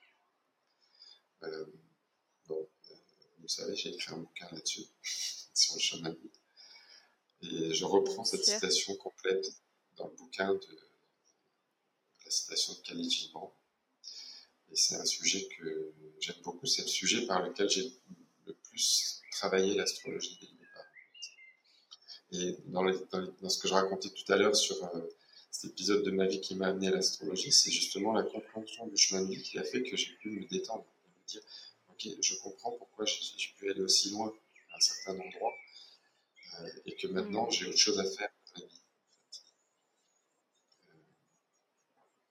Euh, bon, euh, vous savez, j'ai écrit un bouquin là-dessus, sur le chemin de vie. Et je reprends cette citation complète dans le bouquin de la citation de Khalil Gibran. Et c'est un sujet que j'aime beaucoup, c'est le sujet par lequel j'ai le plus travaillé l'astrologie dès le départ. Et dans, les, dans, les, dans ce que je racontais tout à l'heure sur euh, cet épisode de ma vie qui m'a amené à l'astrologie, c'est justement la compréhension du chemin de vie qui a fait que j'ai pu me détendre, me dire, ok, je comprends pourquoi j'ai, j'ai pu aller aussi loin à un certain endroit, euh, et que maintenant mmh. j'ai autre chose à faire dans la vie.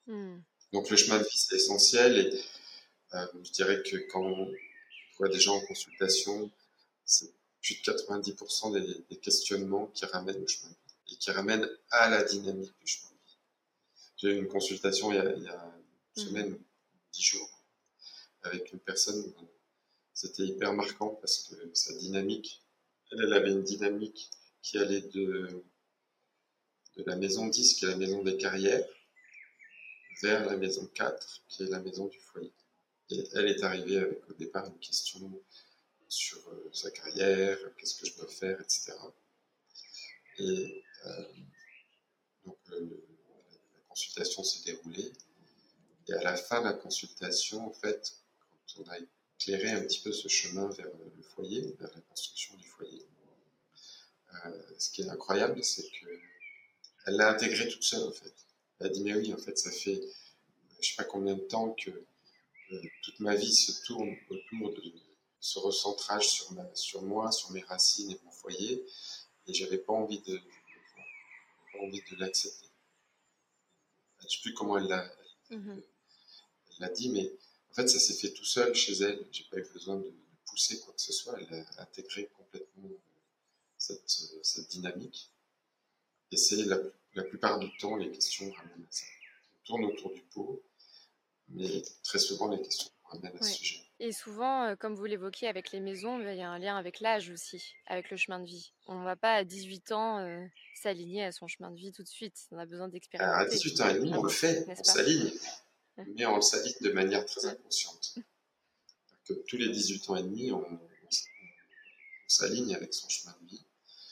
Mmh. Donc le chemin de vie, c'est essentiel. Et euh, je dirais que quand on voit des gens en consultation, c'est plus de quatre-vingt-dix pour cent des, des questionnements qui ramènent au chemin de vie et qui ramènent à la dynamique du chemin de vie. J'ai eu une consultation il y a, il y a une Mmh. semaine, dix jours, avec une personne. C'était hyper marquant parce que sa dynamique, elle, elle avait une dynamique qui allait de, de la maison dix, qui est la maison des carrières, vers la maison quatre, qui est la maison du foyer. Et elle est arrivée avec au départ une question sur euh, sa carrière, qu'est-ce que je dois faire, et cetera. Et euh, donc le, le, la consultation s'est déroulée. Et à la fin de la consultation, en fait, quand on a éclairé un petit peu ce chemin vers le foyer, vers la construction du foyer, euh, ce qui est incroyable, c'est qu'elle l'a intégré toute seule, en fait. Elle a dit, mais oui, en fait, ça fait je sais pas combien de temps que euh, toute ma vie se tourne autour de ce recentrage sur, ma, sur moi, sur mes racines et mon foyer, et j'avais pas envie de, de, de pas envie de l'accepter. Je sais plus comment elle l'a, Mmh. elle l'a dit, mais en fait, ça s'est fait tout seul chez elle. J'ai pas eu besoin de, de pousser quoi que ce soit. Elle a intégré complètement cette, cette dynamique. Et c'est la, la plupart du temps, les questions ramènent à ça. On tourne autour du pot, mais très souvent, les questions ramènent à Ouais. ce sujet. Et souvent, euh, comme vous l'évoquiez avec les maisons, il y a un lien avec l'âge aussi, avec le chemin de vie. On ne va pas à dix-huit ans euh, s'aligner à son chemin de vie tout de suite. On a besoin À d'expérimenter, dix-huit ans et demi, on le fait, n'est-ce on pas? s'aligne, Ouais. mais on s'aligne de manière très Ouais. inconsciente. Que tous les dix-huit ans et demi, on, on, on s'aligne avec son chemin de vie.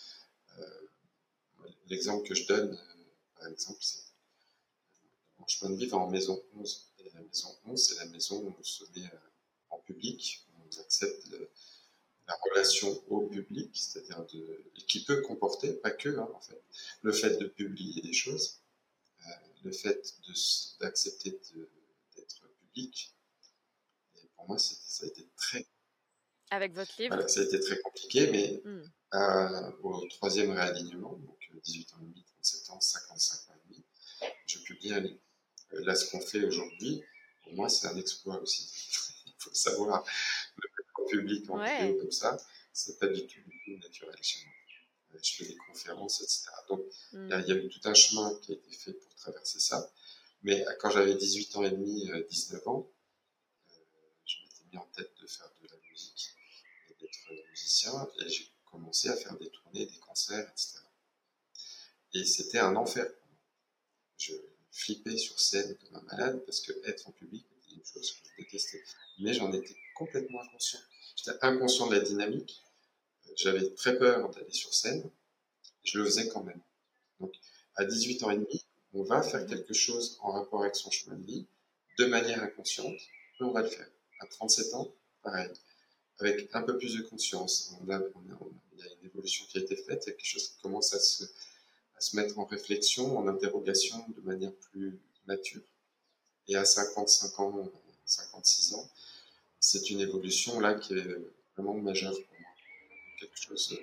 Euh, l'exemple que je donne, euh, par exemple, c'est mon chemin de vie va en maison onze. Et la maison onze, c'est la maison où on se met euh, en public, où on accepte le, la relation au public, c'est-à-dire de, et qui peut comporter, pas que, hein, en fait, le fait de publier des choses, euh, le fait de, d'accepter de, d'être public. Et pour moi, ça a été très, Avec votre livre? voilà, ça a été très compliqué, mais Mm. euh, au troisième réalignement, donc dix-huit ans et demi, trente-sept ans, cinquante-cinq ans et demi, je publie un livre. Là, ce qu'on fait aujourd'hui, pour moi, c'est un exploit aussi. Il faut le savoir. Le mettre en public, en Ouais. vidéo comme ça, c'est pas du tout, du tout naturel chez moi. Je fais des conférences, et cetera. Donc, Mm. il y, y a eu tout un chemin qui a été fait pour traverser ça. Mais quand j'avais dix-huit ans et demi, dix-neuf ans, euh, je m'étais mis en tête de faire de la musique et d'être musicien. Et j'ai commencé à faire des tournées, des concerts, et cetera. Et c'était un enfer. Je flippais sur scène comme un malade parce que être en public était une chose que je détestais. Mais j'en étais complètement inconscient. J'étais inconscient de la dynamique. J'avais très peur d'aller sur scène. Je le faisais quand même. Donc, à dix-huit ans et demi, on va faire Mhm. quelque chose en rapport avec son chemin de vie de manière inconsciente, mais on va le faire. À trente-sept ans, pareil. Avec un peu plus de conscience. On a, on a, on a, il y a une évolution qui a été faite, il y a quelque chose qui commence à se, à se mettre en réflexion, en interrogation de manière plus mature. Et à cinquante-cinq ans, cinquante-six ans, c'est une évolution là qui est vraiment majeure pour moi. Quelque chose,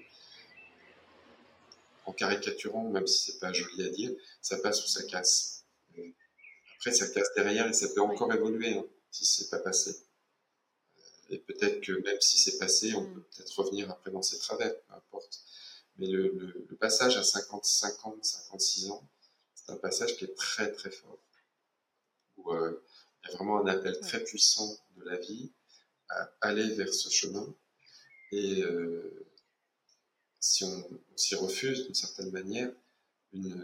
en caricaturant, même si c'est pas joli à dire, ça passe ou ça casse. Et après, ça casse derrière et ça peut encore oui. évoluer hein, si c'est pas passé. Et peut-être que même si c'est passé, on mm. peut peut-être revenir après dans ses travers, peu importe. Mais le, le, le passage à cinquante-cinq ans, cinquante-six ans, c'est un passage qui est très très fort. Où euh, il y a vraiment un appel ouais. très puissant de la vie à aller vers ce chemin. Et euh, si on, on s'y refuse d'une certaine manière, une,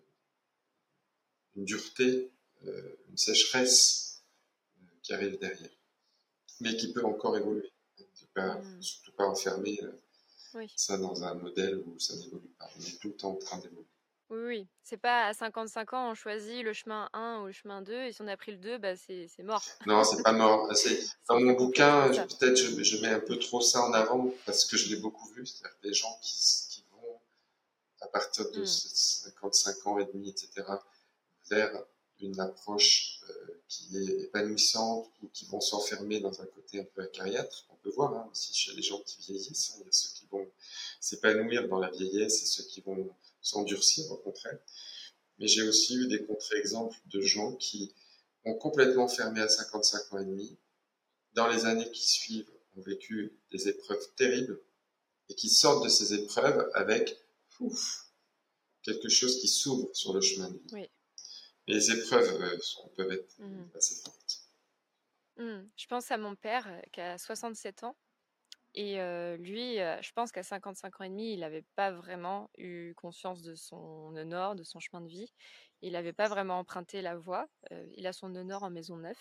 une dureté, euh, une sécheresse euh, qui arrive derrière, mais qui peut encore évoluer. Pas, mmh. Surtout pas enfermer euh, oui. ça dans un modèle où ça n'évolue pas. On est tout le temps en train d'évoluer. Oui, oui. C'est pas à cinquante-cinq ans, on choisit le chemin un ou le chemin deux, et si on a pris le deux, bah c'est, c'est mort. Non, c'est pas mort. C'est, dans mon bouquin, je, peut-être je, je mets un peu trop ça en avant parce que je l'ai beaucoup vu. C'est-à-dire des gens qui, qui vont à partir de mmh. cinquante-cinq ans et demi, et cetera, vers une approche euh, qui est épanouissante ou qui vont s'enfermer dans un côté un peu acariâtre. On peut voir hein, aussi chez les gens qui vieillissent, hein, il y a ceux qui vont s'épanouir dans la vieillesse et ceux qui vont s'endurcir au contraire. mais j'ai aussi eu des contre-exemples de gens qui ont complètement fermé à cinquante-cinq ans et demi, dans les années qui suivent, ont vécu des épreuves terribles et qui sortent de ces épreuves avec ouf, quelque chose qui s'ouvre sur le chemin de vie. Oui. Et les épreuves euh, sont, peuvent être Mmh. assez fortes. Mmh. Je pense à mon père euh, qui a soixante-sept ans. Et euh, lui, euh, je pense qu'à cinquante-cinq ans et demi, il n'avait pas vraiment eu conscience de son honneur, de son chemin de vie. Il n'avait pas vraiment emprunté la voie. Euh, il a son honneur en maison neuve.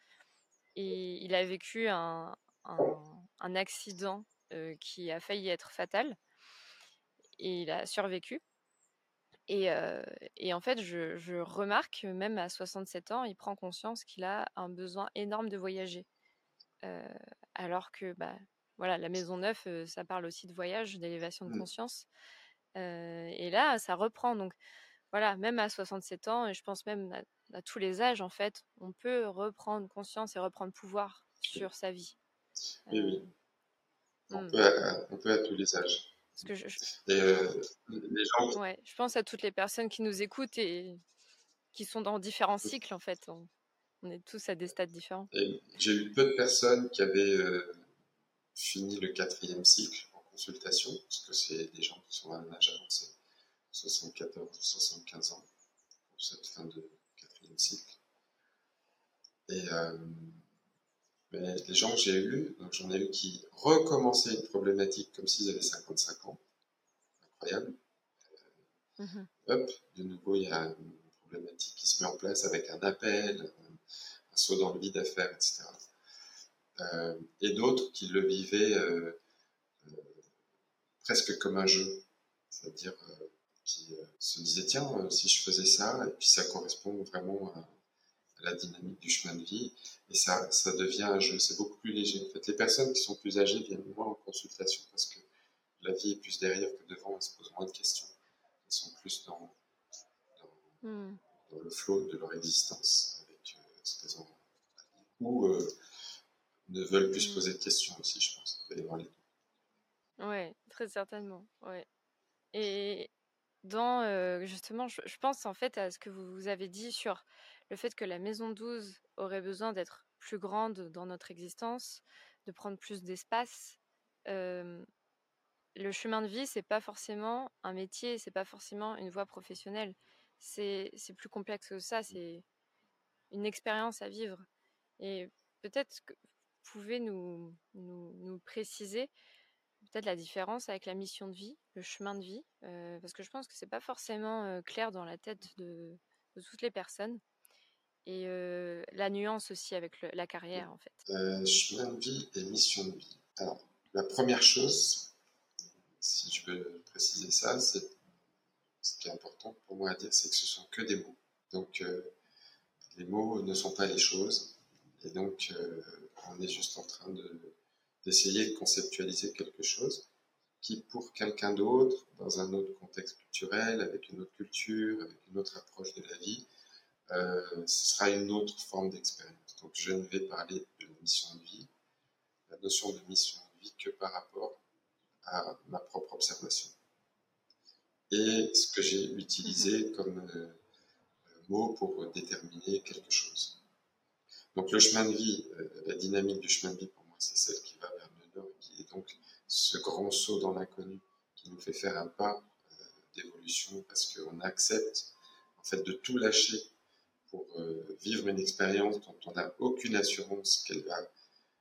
Et il a vécu un, un, un accident euh, qui a failli être fatal. Et il a survécu. Et, euh, et en fait, je, je remarque que même à soixante-sept ans, il prend conscience qu'il a un besoin énorme de voyager. Euh, alors que bah, voilà, la maison neuve, euh, ça parle aussi de voyage, d'élévation de Mm. conscience. Euh, et là, ça reprend. Donc voilà, même à soixante-sept ans, et je pense même à, à tous les âges, en fait, on peut reprendre conscience et reprendre pouvoir sur sa vie. Oui, Euh, oui. On hmm. peut, à, on peut à tous les âges. Parce que je, je, Et euh, les gens. ouais, je pense à toutes les personnes qui nous écoutent et qui sont dans différents cycles, en fait. On, on est tous à des stades différents. Et j'ai eu peu de personnes qui avaient euh, fini le quatrième cycle en consultation, parce que c'est des gens qui sont à un âge avancé, soixante-quatorze, soixante-quinze ans, pour cette fin de quatrième cycle. Et euh, mais les gens que j'ai eus, donc j'en ai eu qui recommençaient une problématique comme s'ils avaient cinquante-cinq ans, incroyable. Mmh. Hop, de nouveau il y a une problématique qui se met en place avec un appel, un, un saut dans le vide à faire, et cetera. Euh, et d'autres qui le vivaient euh, euh, presque comme un jeu, c'est-à-dire euh, qui euh, se disaient tiens, euh, si je faisais ça, et puis ça correspond vraiment à, à la dynamique du chemin de vie, et ça, ça devient un jeu, c'est beaucoup plus léger. En fait, les personnes qui sont plus âgées viennent moins en consultation parce que la vie est plus derrière que devant, elles se posent moins de questions, elles sont plus dans, dans, Mmh. dans le flot de leur existence, avec euh, ce qu'elles ont, ou euh, ne veulent plus se Mmh. poser de questions aussi, je pense. Il va y avoir les deux. Ouais, très certainement. Ouais. Et dans euh, justement, je, je pense en fait à ce que vous, vous avez dit sur le fait que la maison douze aurait besoin d'être plus grande dans notre existence, de prendre plus d'espace. Euh, le chemin de vie, c'est pas forcément un métier, c'est pas forcément une voie professionnelle. C'est, c'est plus complexe que ça, c'est une expérience à vivre. Et peut-être que vous pouvez nous, nous, nous préciser peut-être la différence avec la mission de vie, le chemin de vie, euh, parce que je pense que c'est pas forcément euh, clair dans la tête de, de toutes les personnes. Et euh, la nuance aussi avec le- la carrière, en fait. Euh, chemin de vie et mission de vie. Alors, la première chose, si je peux préciser ça, c'est ce qui est important pour moi à dire, c'est que ce sont que des mots. Donc, euh, les mots ne sont pas les choses. Et donc, euh, on est juste en train de, d'essayer de conceptualiser quelque chose qui, pour quelqu'un d'autre, dans un autre contexte culturel, avec une autre culture, avec une autre approche de la vie, euh, ce sera une autre forme d'expérience. Donc, je ne vais parler de la mission de vie, la notion de mission de vie, que par rapport à ma propre observation. Et ce que j'ai utilisé Mhm. comme euh, mot pour déterminer quelque chose. Donc le chemin de vie, euh, la dynamique du chemin de vie pour moi, c'est celle qui va vers le nord, qui est donc ce grand saut dans l'inconnu qui nous fait faire un pas euh, d'évolution parce qu'on accepte en fait de tout lâcher pour euh, vivre une expérience dont on n'a aucune assurance qu'elle va euh,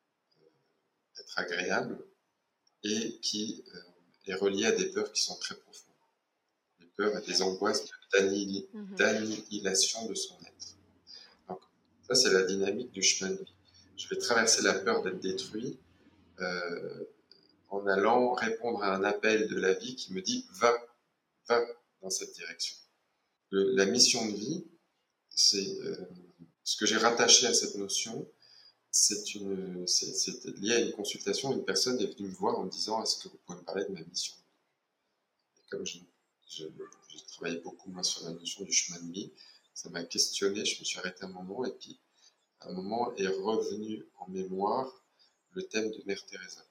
être agréable et qui euh, est reliée à des peurs qui sont très profondes. Des peurs et des angoisses Mhm. d'annihilation de son être. Donc, ça, c'est la dynamique du chemin de vie. Je vais traverser la peur d'être détruit euh, en allant répondre à un appel de la vie qui me dit va, va dans cette direction. Le, la mission de vie, c'est euh, ce que j'ai rattaché à cette notion. C'est, une, c'est, c'est lié à une consultation. Une personne est venue me voir en me disant est-ce que vous pouvez me parler de ma mission? Et comme je, je, je travaillais beaucoup moins sur la notion du chemin de vie, ça m'a questionné. Je me suis arrêté un moment et puis à un moment est revenu en mémoire le thème de Mère Teresa,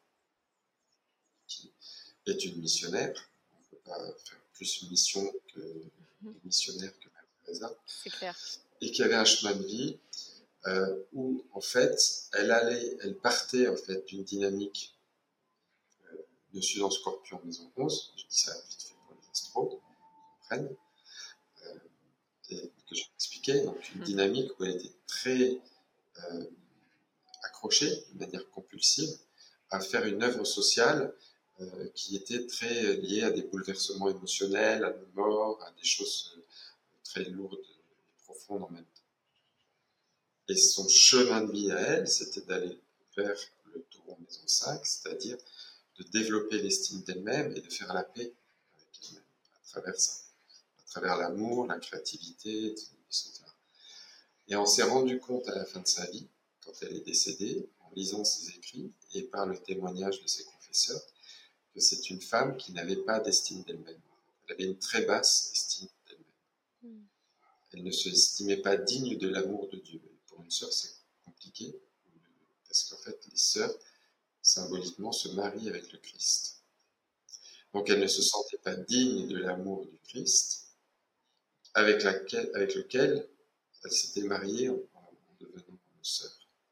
qui est une missionnaire. On ne peut pas faire plus mission que Mhm. de missionnaire que Mère Teresa, c'est clair. et qui avait un chemin de vie euh, où, en fait, elle allait, elle partait en fait d'une dynamique euh, de Sud en Scorpion, maison onze. Je dis ça vite fait pour les astros, qu'ils comprennent, euh, et que je vais expliquer. Donc, une dynamique où elle était très euh, accrochée, de manière compulsive, à faire une œuvre sociale euh, qui était très liée à des bouleversements émotionnels, à la mort, à des choses euh, très lourdes et profondes en même temps. Et son chemin de vie à elle, c'était d'aller vers le taureau maison cinq, c'est-à-dire de développer l'estime d'elle-même et de faire la paix avec elle-même à travers ça, à travers l'amour, la créativité, et cetera. Et on s'est rendu compte à la fin de sa vie, quand elle est décédée, en lisant ses écrits et par le témoignage de ses confesseurs, que c'est une femme qui n'avait pas d'estime d'elle-même. Elle avait une très basse estime d'elle-même. Mm. Elle ne s'estimait pas digne de l'amour de Dieu. Et pour une sœur, c'est compliqué, parce qu'en fait, les sœurs, symboliquement, se marient avec le Christ. Donc, elle ne se sentait pas digne de l'amour du Christ, avec, laquelle, avec lequel elle s'était mariée en, en devenant une sœur.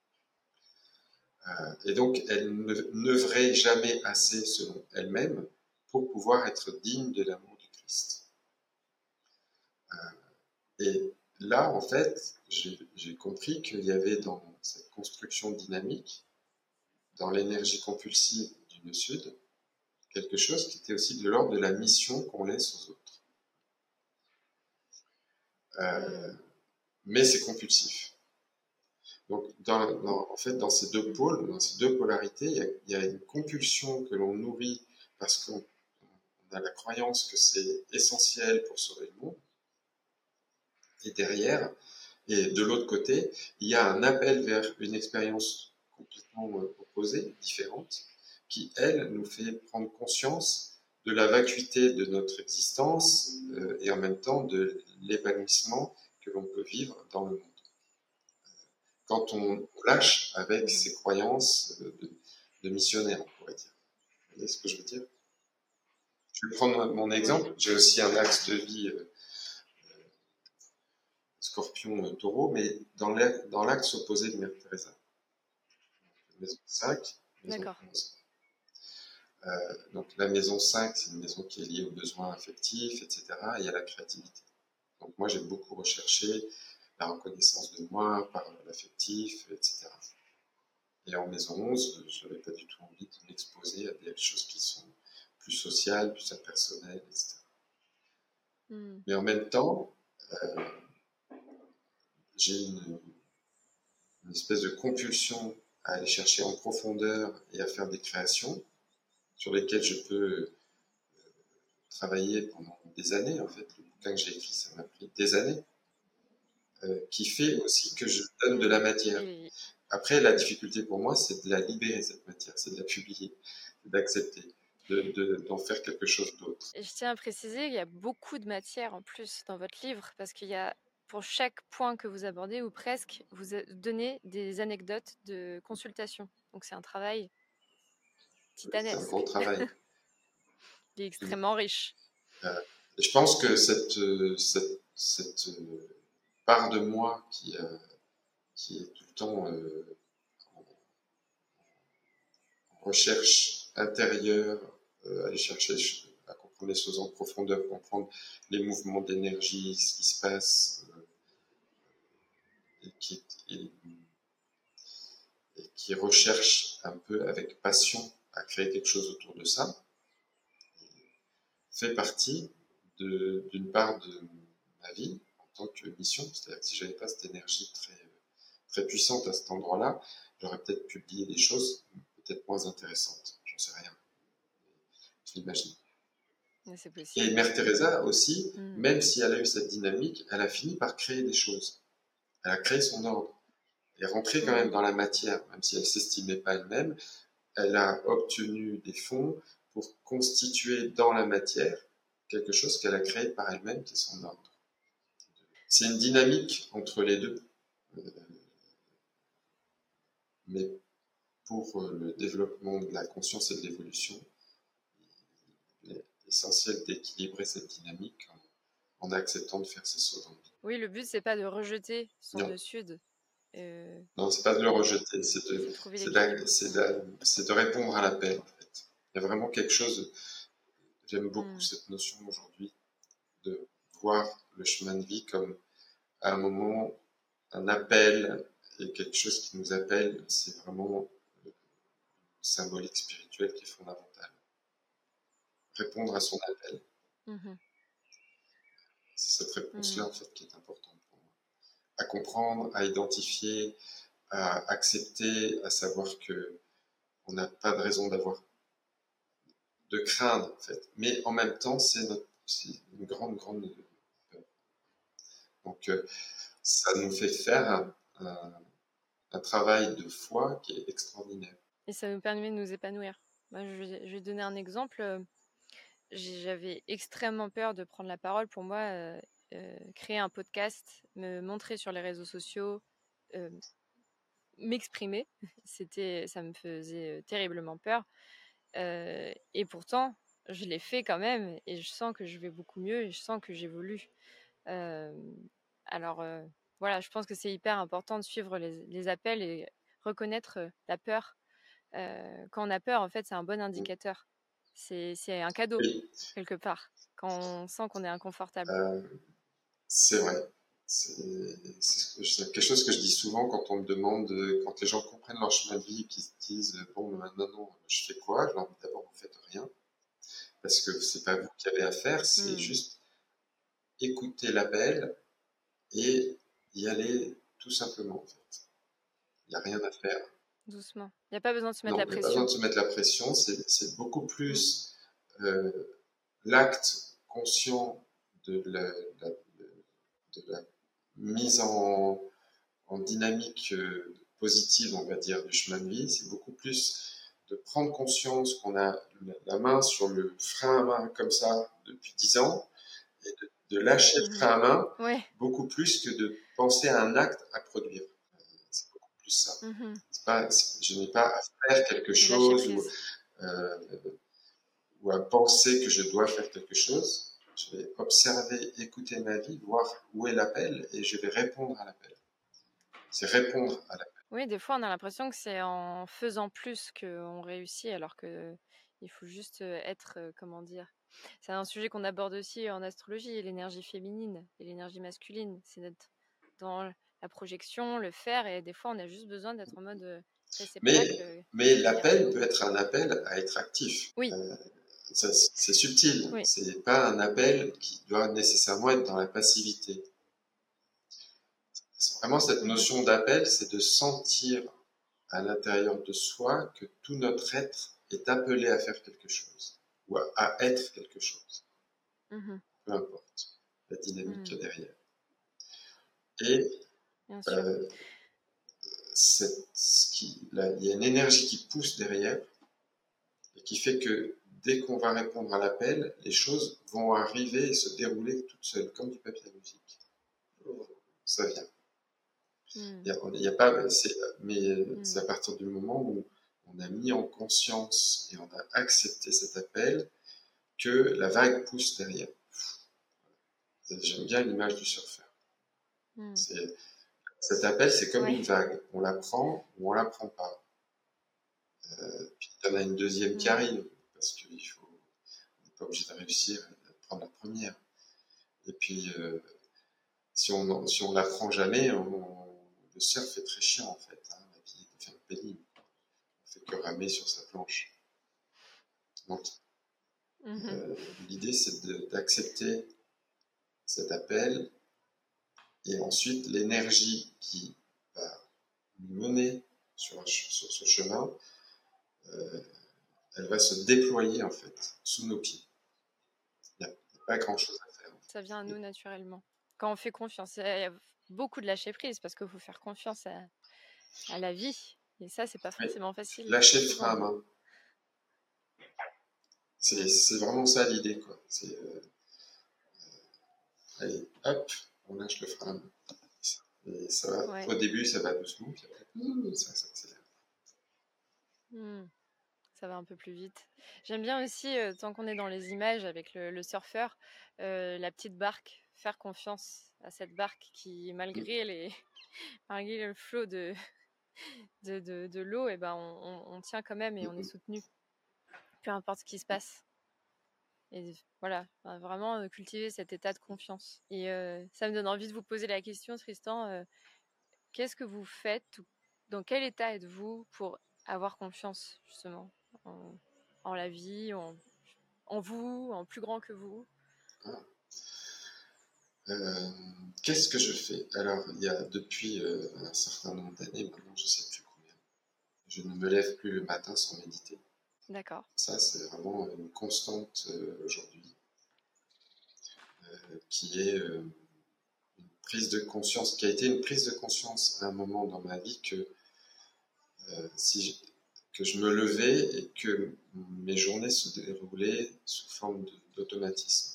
Euh, et donc, elle ne n'œuvrait jamais assez, selon elle-même, pour pouvoir être digne de l'amour du Christ. Euh, et là, en fait, j'ai, j'ai compris qu'il y avait dans cette construction dynamique, dans l'énergie compulsive du Nœud-Sud, quelque chose qui était aussi de l'ordre de la mission qu'on laisse aux autres. Euh, mais c'est compulsif. Donc, dans, dans, en fait, dans ces deux pôles, dans ces deux polarités, il y a, il y a une compulsion que l'on nourrit parce qu'on on a la croyance que c'est essentiel pour sauver le monde. Et derrière, et de l'autre côté, il y a un appel vers une expérience complètement opposée, différente, qui, elle, nous fait prendre conscience de la vacuité de notre existence euh, et en même temps de l'épanouissement que l'on peut vivre dans le monde. Quand on lâche avec mmh. ses croyances de, de missionnaire, on pourrait dire. Vous voyez ce que je veux dire? Je vais prendre mon exemple. Oui. J'ai aussi un axe de vie euh, Scorpion-Taureau, mais dans l'axe opposé de Mère Teresa. Maison cinq, maison D'accord. onze. Euh, donc la maison cinq, c'est une maison qui est liée aux besoins affectifs, et cetera, et à la créativité. Donc moi, j'ai beaucoup recherché la reconnaissance de moi par l'affectif, et cetera. Et en maison onze, je n'avais pas du tout envie de m'exposer à des choses qui sont plus sociales, plus impersonnelles, et cetera. Mm. Mais en même temps, euh, j'ai une, une espèce de compulsion à aller chercher en profondeur et à faire des créations sur lesquelles je peux euh, travailler pendant des années. En fait, le bouquin que j'ai écrit, ça m'a pris des années, euh, qui fait aussi que je donne de la matière. Après, la difficulté pour moi, c'est de la libérer, cette matière, c'est de la publier, d'accepter, de, de, d'en faire quelque chose d'autre. Et je tiens à préciser, il y a beaucoup de matière en plus dans votre livre, parce qu'il y a, pour chaque point que vous abordez, ou presque, vous donnez des anecdotes de consultation. Donc c'est un travail titanesque. C'est un gros travail. Il est extrêmement riche. Euh, je pense que cette, cette, cette part de moi qui, euh, qui est tout le temps euh, en recherche intérieure, euh, aller chercher à comprendre les choses en profondeur, comprendre les mouvements d'énergie, ce qui se passe, euh, et, qui, et, et qui recherche un peu avec passion à créer quelque chose autour de ça, fait partie de, d'une part de ma vie en tant que mission. C'est-à-dire que si j'avais pas cette énergie très, très puissante à cet endroit-là, j'aurais peut-être publié des choses peut-être moins intéressantes. J'en sais rien. Je l'imagine. C'est possible. Et Mère Teresa aussi, mmh. même si elle a eu cette dynamique, elle a fini par créer des choses. Elle a créé son ordre. Elle est rentrée quand mmh. même dans la matière, même si elle ne s'estimait pas elle-même. Elle a obtenu des fonds pour constituer dans la matière quelque chose qu'elle a créé par elle-même, qui est son ordre. C'est une dynamique entre les deux. Mais pour le développement de la conscience et de l'évolution, il est essentiel d'équilibrer cette dynamique en, en acceptant de faire ces sauts dans le vide. Oui, le but, c'est pas de rejeter son Non. nœud sud. Euh, Non, c'est pas de le rejeter, c'est il faut de, trouver c'est l'équilibre. de, c'est de, c'est de répondre à l'appel, en fait. Il y a vraiment quelque chose, j'aime beaucoup Mm. cette notion aujourd'hui, de voir le chemin de vie comme, à un moment, un appel et quelque chose qui nous appelle, c'est vraiment le symbolique spirituel qui est fondamental. Répondre à son appel. Mhm. C'est cette réponse-là, Mm. en fait, qui est importante pour moi. À comprendre, à identifier, à accepter, à savoir que on n'a pas de raison d'avoir de craindre, en fait. Mais en même temps, c'est, notre, c'est une grande, grande peur. Donc, euh, ça nous fait faire un, un, un travail de foi qui est extraordinaire. Et ça nous permet de nous épanouir. Moi, je vais, je vais donner un exemple. J'avais extrêmement peur de prendre la parole. Pour moi, euh, euh, créer un podcast, me montrer sur les réseaux sociaux, euh, m'exprimer, c'était, ça me faisait terriblement peur. Euh, et pourtant, je l'ai fait quand même, et je sens que je vais beaucoup mieux, et je sens que j'évolue. Euh, alors, euh, voilà, je pense que c'est hyper important de suivre les, les appels et reconnaître la peur. Euh, quand on a peur, en fait, c'est un bon indicateur. C'est, c'est un cadeau, Oui, quelque part, quand on sent qu'on est inconfortable. euh, c'est vrai. C'est, c'est, c'est quelque chose que je dis souvent quand on me demande, quand les gens comprennent leur chemin de vie et qu'ils se disent, bon, mais maintenant, non, je fais quoi? Je leur dis d'abord, vous faites rien. Parce que c'est pas vous qui avez à faire, c'est Hmm. juste écouter l'appel et y aller tout simplement, en fait. Il n'y a rien à faire. Doucement. Il n'y a pas besoin de se mettre Non, la il n'y a pas besoin pression. de se mettre la pression, c'est, c'est beaucoup Hmm. plus euh, l'acte conscient de la, la, de la mise en, en dynamique euh, positive, on va dire, du chemin de vie. C'est beaucoup plus de prendre conscience qu'on a la main sur le frein à main comme ça depuis dix ans et de, de lâcher le frein à main Ouais. beaucoup plus que de penser à un acte à produire. C'est beaucoup plus ça. Mhm. C'est pas, c'est, je n'ai pas à faire quelque De lâcher chose ou, prise. euh, ou à penser que je dois faire quelque chose. Je vais observer, écouter ma vie, voir où est l'appel et je vais répondre à l'appel. C'est répondre à l'appel. Oui, des fois, on a l'impression que c'est en faisant plus qu'on réussit, alors que il faut juste euh, être, euh, comment dire. C'est un sujet qu'on aborde aussi en astrologie, l'énergie féminine et l'énergie masculine. C'est d'être dans la projection, le faire, et des fois, on a juste besoin d'être en mode euh, réceptacle. Mais, euh, mais et l'appel peut être un appel à être actif. Oui, Euh, ça, c'est subtil. oui. C'est pas un appel qui doit nécessairement être dans la passivité. C'est vraiment cette Mhm. notion d'appel, c'est de sentir à l'intérieur de soi que tout notre être est appelé à faire quelque chose ou à, à être quelque chose. Mhm. Peu importe la dynamique Mhm. qu'il y a derrière. Et Bien sûr. euh, cette, ce qui, là, il y a une énergie qui pousse derrière et qui fait que dès qu'on va répondre à l'appel, les choses vont arriver et se dérouler toutes seules, comme du papier à musique. Ça vient. Mhm. Il y a, il y a pas, c'est, mais Mhm. c'est à partir du moment où on a mis en conscience et on a accepté cet appel que la vague pousse derrière. J'aime bien l'image du surfeur. Mhm. C'est, cet appel, c'est comme Ouais. une vague. On la prend ou on la prend pas. Euh, puis il y en a une deuxième qui Mhm. arrive, parce qu'il faut, on n'est pas obligé de réussir à prendre la première. Et puis, euh, si on si on la prend jamais, on, le surf est très chiant en fait. Hein, la vie devient pénible. On fait que ramer sur sa planche. Donc, Mhm. euh, l'idée, c'est de, d'accepter cet appel et ensuite l'énergie qui va nous mener sur, sur ce chemin, euh, elle va se déployer en fait sous nos pieds. Il n'y a, a pas grand-chose à faire. En fait. Ça vient à nous naturellement. Quand on fait confiance, il y a beaucoup de lâcher prise parce qu'il faut faire confiance à, à la vie. Et ça, c'est pas Mais forcément facile. lâcher le Souvent. frein à main. C'est, Mm. c'est vraiment ça l'idée, quoi. C'est, euh, allez, hop, on lâche le frein à main. Et ça va, Ouais. au début, ça va doucement, puis après, ça s'accélère. Mm. ça va un peu plus vite. J'aime bien aussi, euh, tant qu'on est dans les images avec le, le surfeur, euh, la petite barque, faire confiance à cette barque qui, malgré, les, malgré le flot de, de, de, de l'eau, eh ben, on, on, on tient quand même et on est soutenu, peu importe ce qui se passe. Et voilà, enfin, vraiment euh, cultiver cet état de confiance. Et euh, ça me donne envie de vous poser la question, Tristan, euh, qu'est-ce que vous faites ou dans quel état êtes-vous pour avoir confiance, justement, en, en la vie, en, en vous, en plus grand que vous? Ah. Euh, qu'est-ce que je fais? Alors, il y a depuis euh, un certain nombre d'années, maintenant je ne sais plus combien, je ne me lève plus le matin sans méditer. D'accord. Ça, c'est vraiment une constante euh, aujourd'hui, euh, qui est euh, une prise de conscience, qui a été une prise de conscience à un moment dans ma vie que, euh, si je, que je me levais et que mes journées se déroulaient sous forme de, d'automatisme.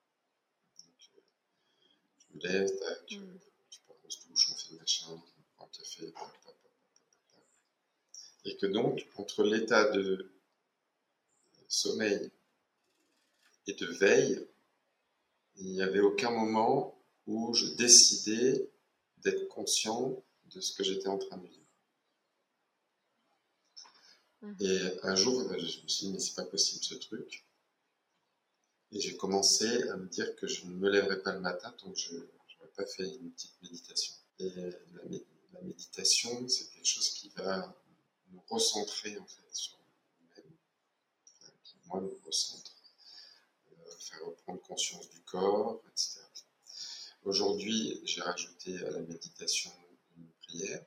Je me lève, tac, Mm. je prends une douche, on fait le machin, on prend un café, tac, tac, tac. Et que donc, entre l'état de sommeil et de veille, il n'y avait aucun moment où je décidais d'être conscient de ce que j'étais en train de vivre. Mm. Et un jour, je me suis dit, mais c'est pas possible ce truc. Et j'ai commencé à me dire que je ne me lèverais pas le matin tant que je n'aurais pas fait une petite méditation. Et la, la méditation, c'est quelque chose qui va nous recentrer en fait sur nous-mêmes, enfin, qui moi nous recentre, euh, faire reprendre conscience du corps, et cetera. Aujourd'hui, j'ai rajouté à la méditation une prière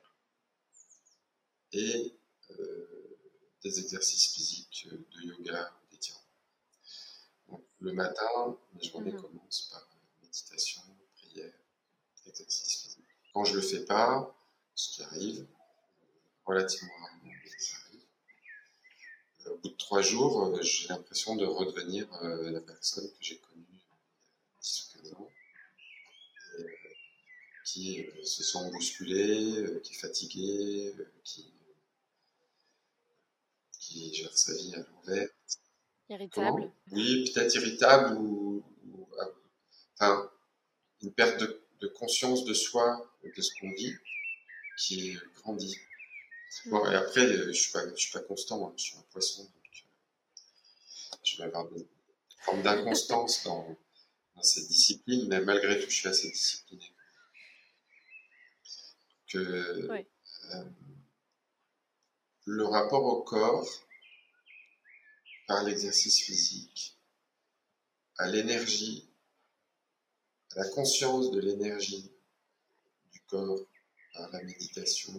et euh, des exercices physiques de yoga ou d'étirement. Donc, le matin, mes journées Mhm. commencent par méditation, prière, exercice physique. Quand je ne le fais pas, ce qui arrive relativement rarement, mais ça arrive, au bout de trois jours, j'ai l'impression de redevenir euh, la personne que j'ai connue il y a dix ou quinze ans, et, euh, qui euh, se sent bousculée, euh, qui est fatiguée, euh, qui, qui gère sa vie à l'envers. Irritable. Comment? Oui, peut-être irritable ou, ou ah, enfin, une perte de, de conscience de soi, de ce qu'on vit, qui grandit. Mm. Bon, et après, je ne suis, suis pas constant, hein, je suis un poisson, donc euh, je vais avoir des formes d'inconstance dans, dans cette discipline, mais malgré tout, je suis assez discipliné. Que Ouais. euh, le rapport au corps, par l'exercice physique, à l'énergie, à la conscience de l'énergie du corps par la méditation,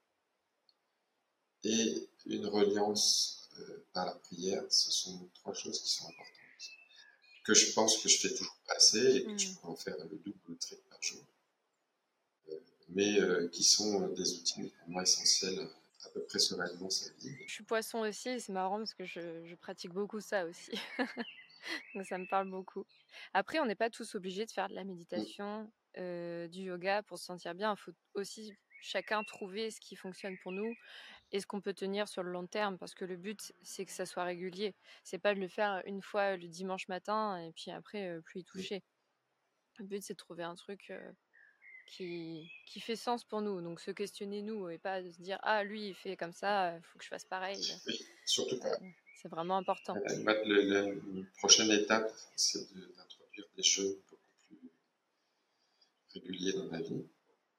et une reliance euh, par la prière, ce sont trois choses qui sont importantes, que je pense que je fais toujours pas assez et que Mm. je pourrais en faire le double ou le triple par jour, euh, mais euh, qui sont des outils pour moi essentiels à peu près sereinement sa vie. Je suis poisson aussi, et c'est marrant parce que je, je pratique beaucoup ça aussi. Donc ça me parle beaucoup. Après, on n'est pas tous obligés de faire de la méditation, euh, du yoga pour se sentir bien. Il faut aussi chacun trouver ce qui fonctionne pour nous et ce qu'on peut tenir sur le long terme, parce que le but, c'est que ça soit régulier. C'est pas de le faire une fois le dimanche matin et puis après, euh, plus y toucher. Le but, c'est de trouver un truc euh, qui, qui fait sens pour nous. Donc se questionner nous et pas de se dire, ah, lui, il fait comme ça, il faut que je fasse pareil. Oui, surtout Euh, pas. c'est vraiment important. Euh, le, le, la prochaine étape, c'est de, d'introduire des jeux beaucoup plus réguliers dans ma vie.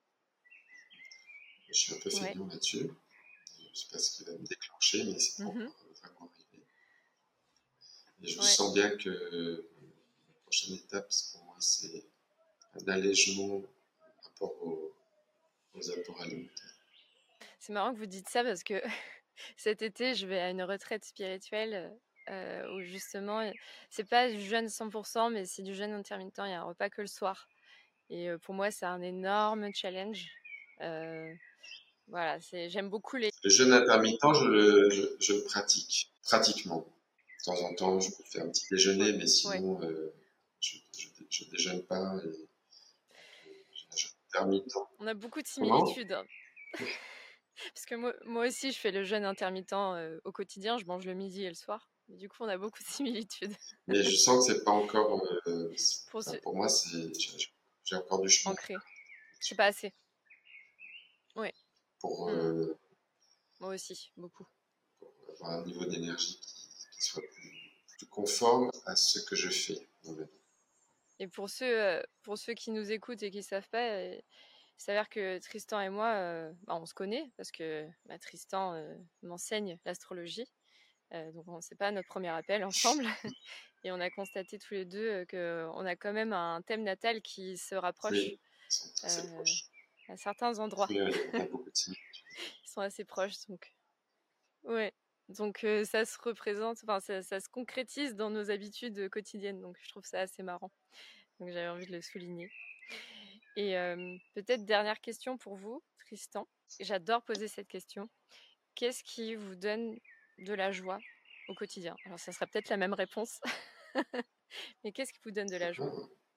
Je suis un peu Ouais. feignant là-dessus. Je ne sais pas ce qui va me déclencher, mais c'est pas Mhm. encore vraiment arrivé. Et je Ouais. sens bien que la prochaine étape, pour moi, c'est un allègement par rapport aux, aux apports alimentaires. C'est marrant que vous dites ça parce que cet été, je vais à une retraite spirituelle euh, où justement, c'est pas du jeûne cent pour cent, mais c'est du jeûne intermittent. Il y a un repas que le soir. Et euh, pour moi, c'est un énorme challenge. Euh, voilà, c'est, j'aime beaucoup les. Le jeûne intermittent, je le, je, je le pratique, pratiquement. De temps en temps, je peux faire un petit déjeuner, mais Ouais. sinon, euh, je ne déjeune pas. Et j'ai un jeûne intermittent. On a beaucoup de Comment? similitudes. Hein. Parce que moi, moi aussi, je fais le jeûne intermittent euh, au quotidien, je mange le midi et le soir. Mais du coup, on a beaucoup de similitudes. Mais je sens que c'est pas encore. Euh, Pour enfin, ce pour moi, c'est, j'ai, j'ai encore du chemin ancré. C'est pas assez. Oui. pour, Mm. euh, Moi aussi, beaucoup. pour avoir un niveau d'énergie qui, qui soit plus, plus conforme à ce que je fais dans ma vie. Et pour ceux, euh, pour ceux qui nous écoutent et qui ne savent pas, euh, il s'avère que Tristan et moi, euh, bah, on se connaît parce que bah, Tristan euh, m'enseigne l'astrologie. Euh, donc, on- c'est pas notre premier appel ensemble. Et on a constaté tous les deux euh, qu'on a quand même un thème natal qui se rapproche Oui, ils sont assez euh, proches. à certains endroits. Oui, oui, on a beaucoup de signes. Ils sont assez proches. Donc, ouais. Donc, euh, ça se représente, enfin, ça, ça se concrétise dans nos habitudes quotidiennes. Donc, je trouve ça assez marrant. Donc, j'avais envie de le souligner. Et euh, peut-être dernière question pour vous, Tristan. J'adore poser cette question. Qu'est-ce qui vous donne de la joie au quotidien? Alors, ça sera peut-être la même réponse, mais qu'est-ce qui vous donne de la joie?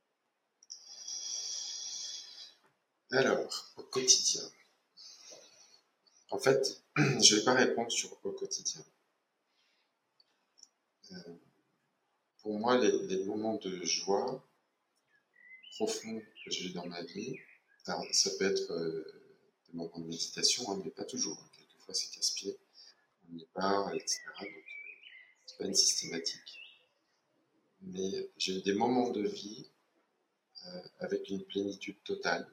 Alors, au quotidien. En fait, je ne vais pas répondre sur au quotidien. Euh, pour moi, les, les moments de joie profonds que j'ai eu dans ma vie, alors ça peut être euh, des moments de méditation, hein, mais pas toujours. Hein. Quelquefois, c'est casse-pied, on y part, et cetera. Donc, euh, c'est pas une systématique. Mais j'ai eu des moments de vie euh, avec une plénitude totale,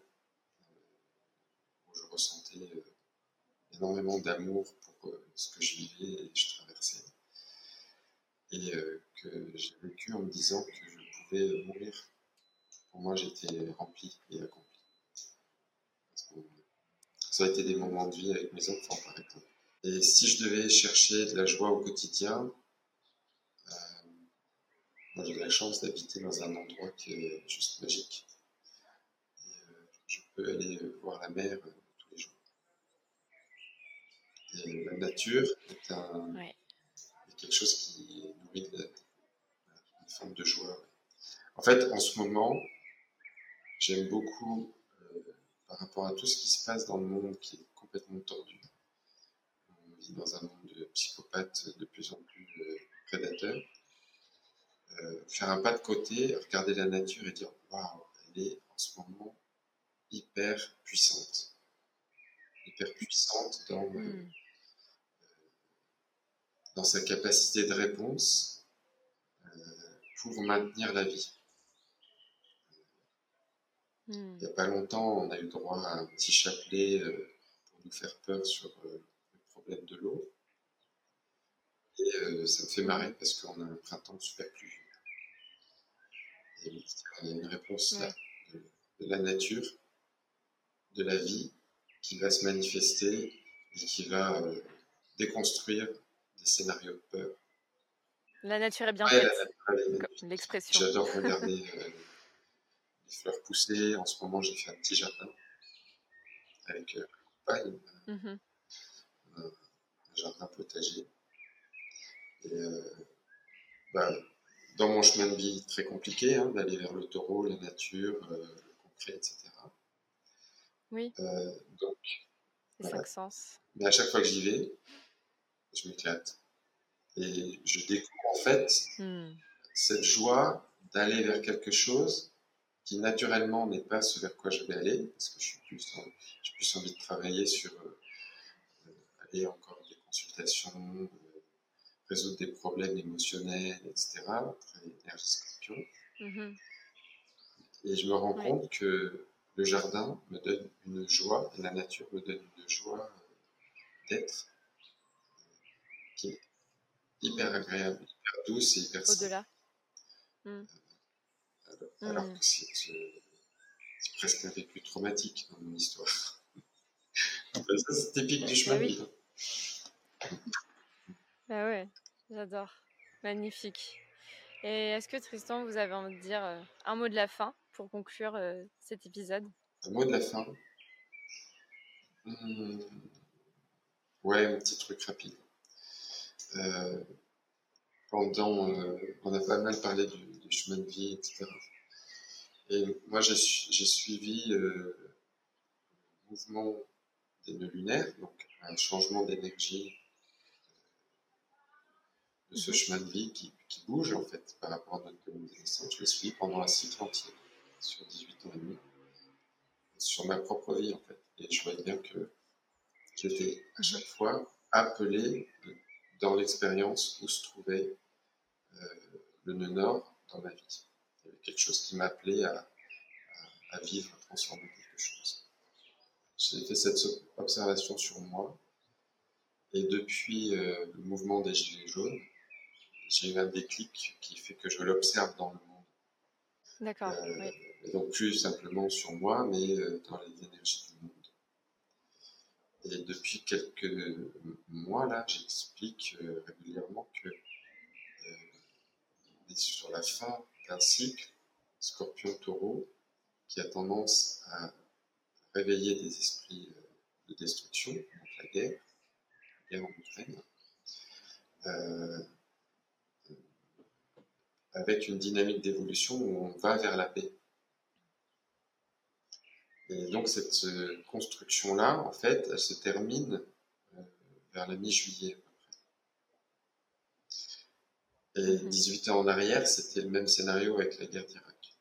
où je ressentais euh, énormément d'amour pour euh, ce que je vivais et que je traversais. Et euh, que j'ai vécu en me disant que je pouvais mourir. Pour moi, j'étais rempli et accompli. Ça a été des moments de vie avec mes enfants, par exemple. Et si je devais chercher de la joie au quotidien, euh, moi j'ai la chance d'habiter dans un endroit qui est juste magique. Et, euh, je peux aller voir la mer euh, tous les jours. Et la nature est, un, Ouais. est quelque chose qui nourrit de, une forme de joie. Ouais. En fait, en ce moment, j'aime beaucoup, euh, par rapport à tout ce qui se passe dans le monde qui est complètement tordu. On vit dans un monde de psychopathes de plus en plus euh, prédateurs. Euh, faire un pas de côté, regarder la nature et dire waouh, elle est en ce moment hyper puissante. Hyper puissante dans, euh, Mm. dans sa capacité de réponse euh, pour maintenir la vie. Mm. Il n'y a pas longtemps, on a eu droit à un petit chapelet euh, pour nous faire peur sur euh, le problème de l'eau. Et euh, ça me fait marrer Mm. parce qu'on a un printemps super pluvieux. Et on a une réponse là, Ouais. de, de la nature, de la vie, qui va se manifester et qui va euh, déconstruire des scénarios de peur. La nature est bien Ouais, la faite, nature, elle est comme magnifique. l'expression. J'adore regarder euh, les fleurs pousser. En ce moment, j'ai fait un petit jardin avec euh, ma compagne, Mhm. un, un jardin potager. Et euh, bah, dans mon chemin de vie très compliqué, hein, d'aller vers le taureau, la nature, euh, le concret, et cetera. Oui, Euh, donc, les voilà. cinq sens. Mais à chaque fois que j'y vais, je m'éclate. Et je découvre en fait Mm. cette joie d'aller vers quelque chose qui naturellement n'est pas ce vers quoi je vais aller, parce que je suis plus, en, j'ai plus envie de travailler sur euh, aller encore des consultations, euh, résoudre des problèmes émotionnels, et cetera. Très énergie scorpion. Mhm. Et je me rends Ouais. compte que le jardin me donne une joie, et la nature me donne une joie d'être qui est hyper agréable, hyper douce et hyper simple. Au-delà. Mm. Alors, alors Mm. que c'est, c'est presque un vécu traumatique dans mon histoire. Ça, c'est typique du chemin Eh de oui. vie. Ah ouais, j'adore. Magnifique. Et est-ce que Tristan, vous avez envie de dire euh, un mot de la fin pour conclure euh, cet épisode? Un mot de la fin. Mmh, ouais, un petit truc rapide. Euh, pendant, euh, on a pas mal parlé du, du chemin de vie, et cetera. Et moi, j'ai, j'ai suivi euh, le mouvement des nœuds lunaires, donc un changement d'énergie de ce Mhm. chemin de vie qui, qui bouge en fait par rapport à notre commune de naissance. Je l'ai suivi pendant un cycle entier, sur dix-huit ans et demi, sur ma propre vie en fait. Et je voyais bien que j'étais à chaque fois appelé dans l'expérience où se trouvait euh, le nœud nord dans ma vie. Il y avait quelque chose qui m'appelait à, à, à vivre, à transformer quelque chose. J'ai fait cette observation sur moi, et depuis euh, le mouvement des Gilets jaunes, j'ai eu un déclic qui fait que je l'observe dans le monde. D'accord, Euh, oui. et donc plus simplement sur moi, mais euh, dans les énergies du monde. Et depuis quelques mois, là, j'explique euh, régulièrement que euh, on est sur la fin d'un cycle Scorpion-Taureau qui a tendance à réveiller des esprits euh, de destruction, donc la guerre, la guerre en Ukraine, euh, avec une dynamique d'évolution où on va vers la paix. Et donc cette euh, construction-là, en fait, elle se termine euh, vers la mi-juillet. Et Mhm. dix-huit ans en arrière, c'était le même scénario avec la guerre d'Irak.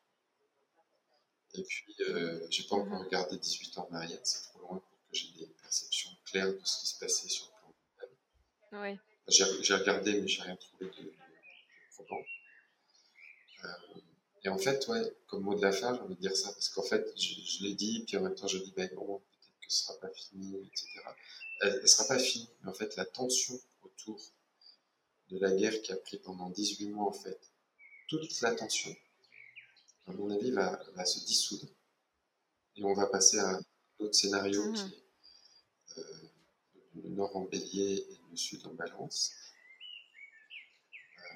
Et puis, euh, j'ai pas encore Mhm. regardé dix-huit ans en arrière, c'est trop loin pour que j'ai des perceptions claires de ce qui se passait sur le plan global. Oui. J'ai, j'ai regardé, mais j'ai rien trouvé de, de, de probant. Euh, et en fait, ouais, comme mot de la fin, j'ai envie de dire ça, parce qu'en fait, je, je l'ai dit, puis en même temps, je dis, ben bon, peut-être que ce sera pas fini, et cetera. Elle, elle sera pas finie, mais en fait, la tension autour de la guerre qui a pris pendant dix-huit mois, en fait, toute la tension, à mon avis, va, va se dissoudre. Et on va passer à un autre scénario Mhm. qui est euh, le nord en bélier et le sud en balance, euh,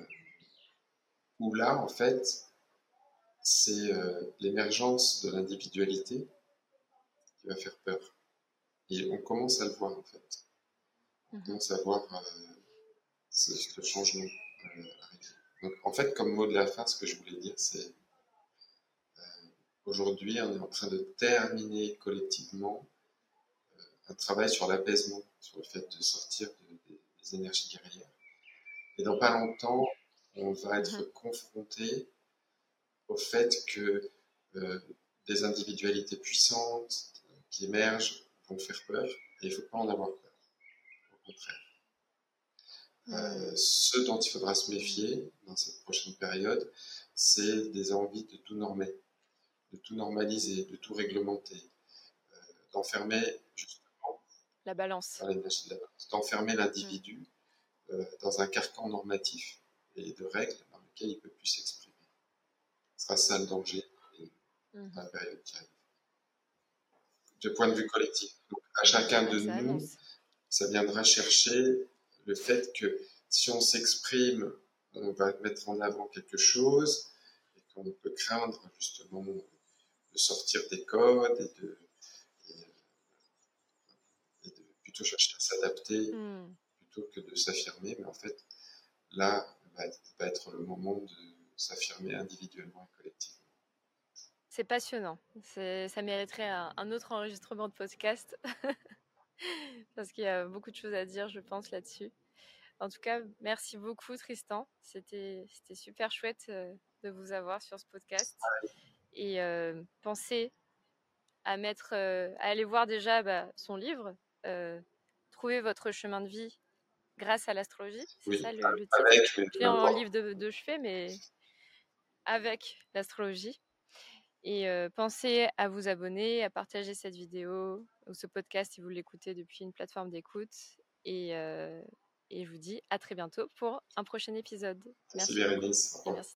où là, en fait, c'est euh, l'émergence de l'individualité qui va faire peur. Et on commence à le voir, en fait. On Mhm. commence à voir euh, ce, ce changement euh, arriver. Donc, en fait, comme mot de la fin, ce que je voulais dire, c'est euh, aujourd'hui, on est en train de terminer collectivement un travail sur l'apaisement, sur le fait de sortir de, de, des énergies guerrières. Et dans pas longtemps, on va être Mhm. confronté au fait que euh, des individualités puissantes euh, qui émergent vont faire peur, et il ne faut pas en avoir peur, au contraire. Euh, Mhm. ce dont il faudra se méfier dans cette prochaine période, c'est des envies de tout normer, de tout normaliser, de tout réglementer, euh, d'enfermer justement La balance. dans l'énergie de la balance, d'enfermer Mhm. l'individu euh, dans un carcan normatif et de règles dans lesquelles il ne peut plus s'exprimer. Ce sera ça le danger dans la Mhm. période qui arrive. De point de vue collectif. Donc, à chacun de Ouais, ça nous, annonce. ça viendra chercher le fait que si on s'exprime, on va mettre en avant quelque chose et qu'on peut craindre justement de sortir des codes et de, et, et de plutôt chercher à s'adapter Mhm. plutôt que de s'affirmer. Mais en fait, là va, va être le moment de s'affirmer individuellement et collectivement. C'est passionnant. C'est, ça mériterait un, un autre enregistrement de podcast parce qu'il y a beaucoup de choses à dire, je pense, là-dessus. En tout cas, merci beaucoup, Tristan. C'était, c'était super chouette euh, de vous avoir sur ce podcast. Et euh, pensez à mettre, euh, à aller voir déjà bah, son livre, euh, Trouver votre chemin de vie grâce à l'astrologie. C'est Oui, ça le, le titre. avec, mais Je l'ai en n'importe. livre de, de chevet, mais avec l'astrologie. Et euh, pensez à vous abonner, à partager cette vidéo ou ce podcast si vous l'écoutez depuis une plateforme d'écoute. Et, euh, et je vous dis à très bientôt pour un prochain épisode. Merci Merci beaucoup Bérénice. Au et revoir. merci.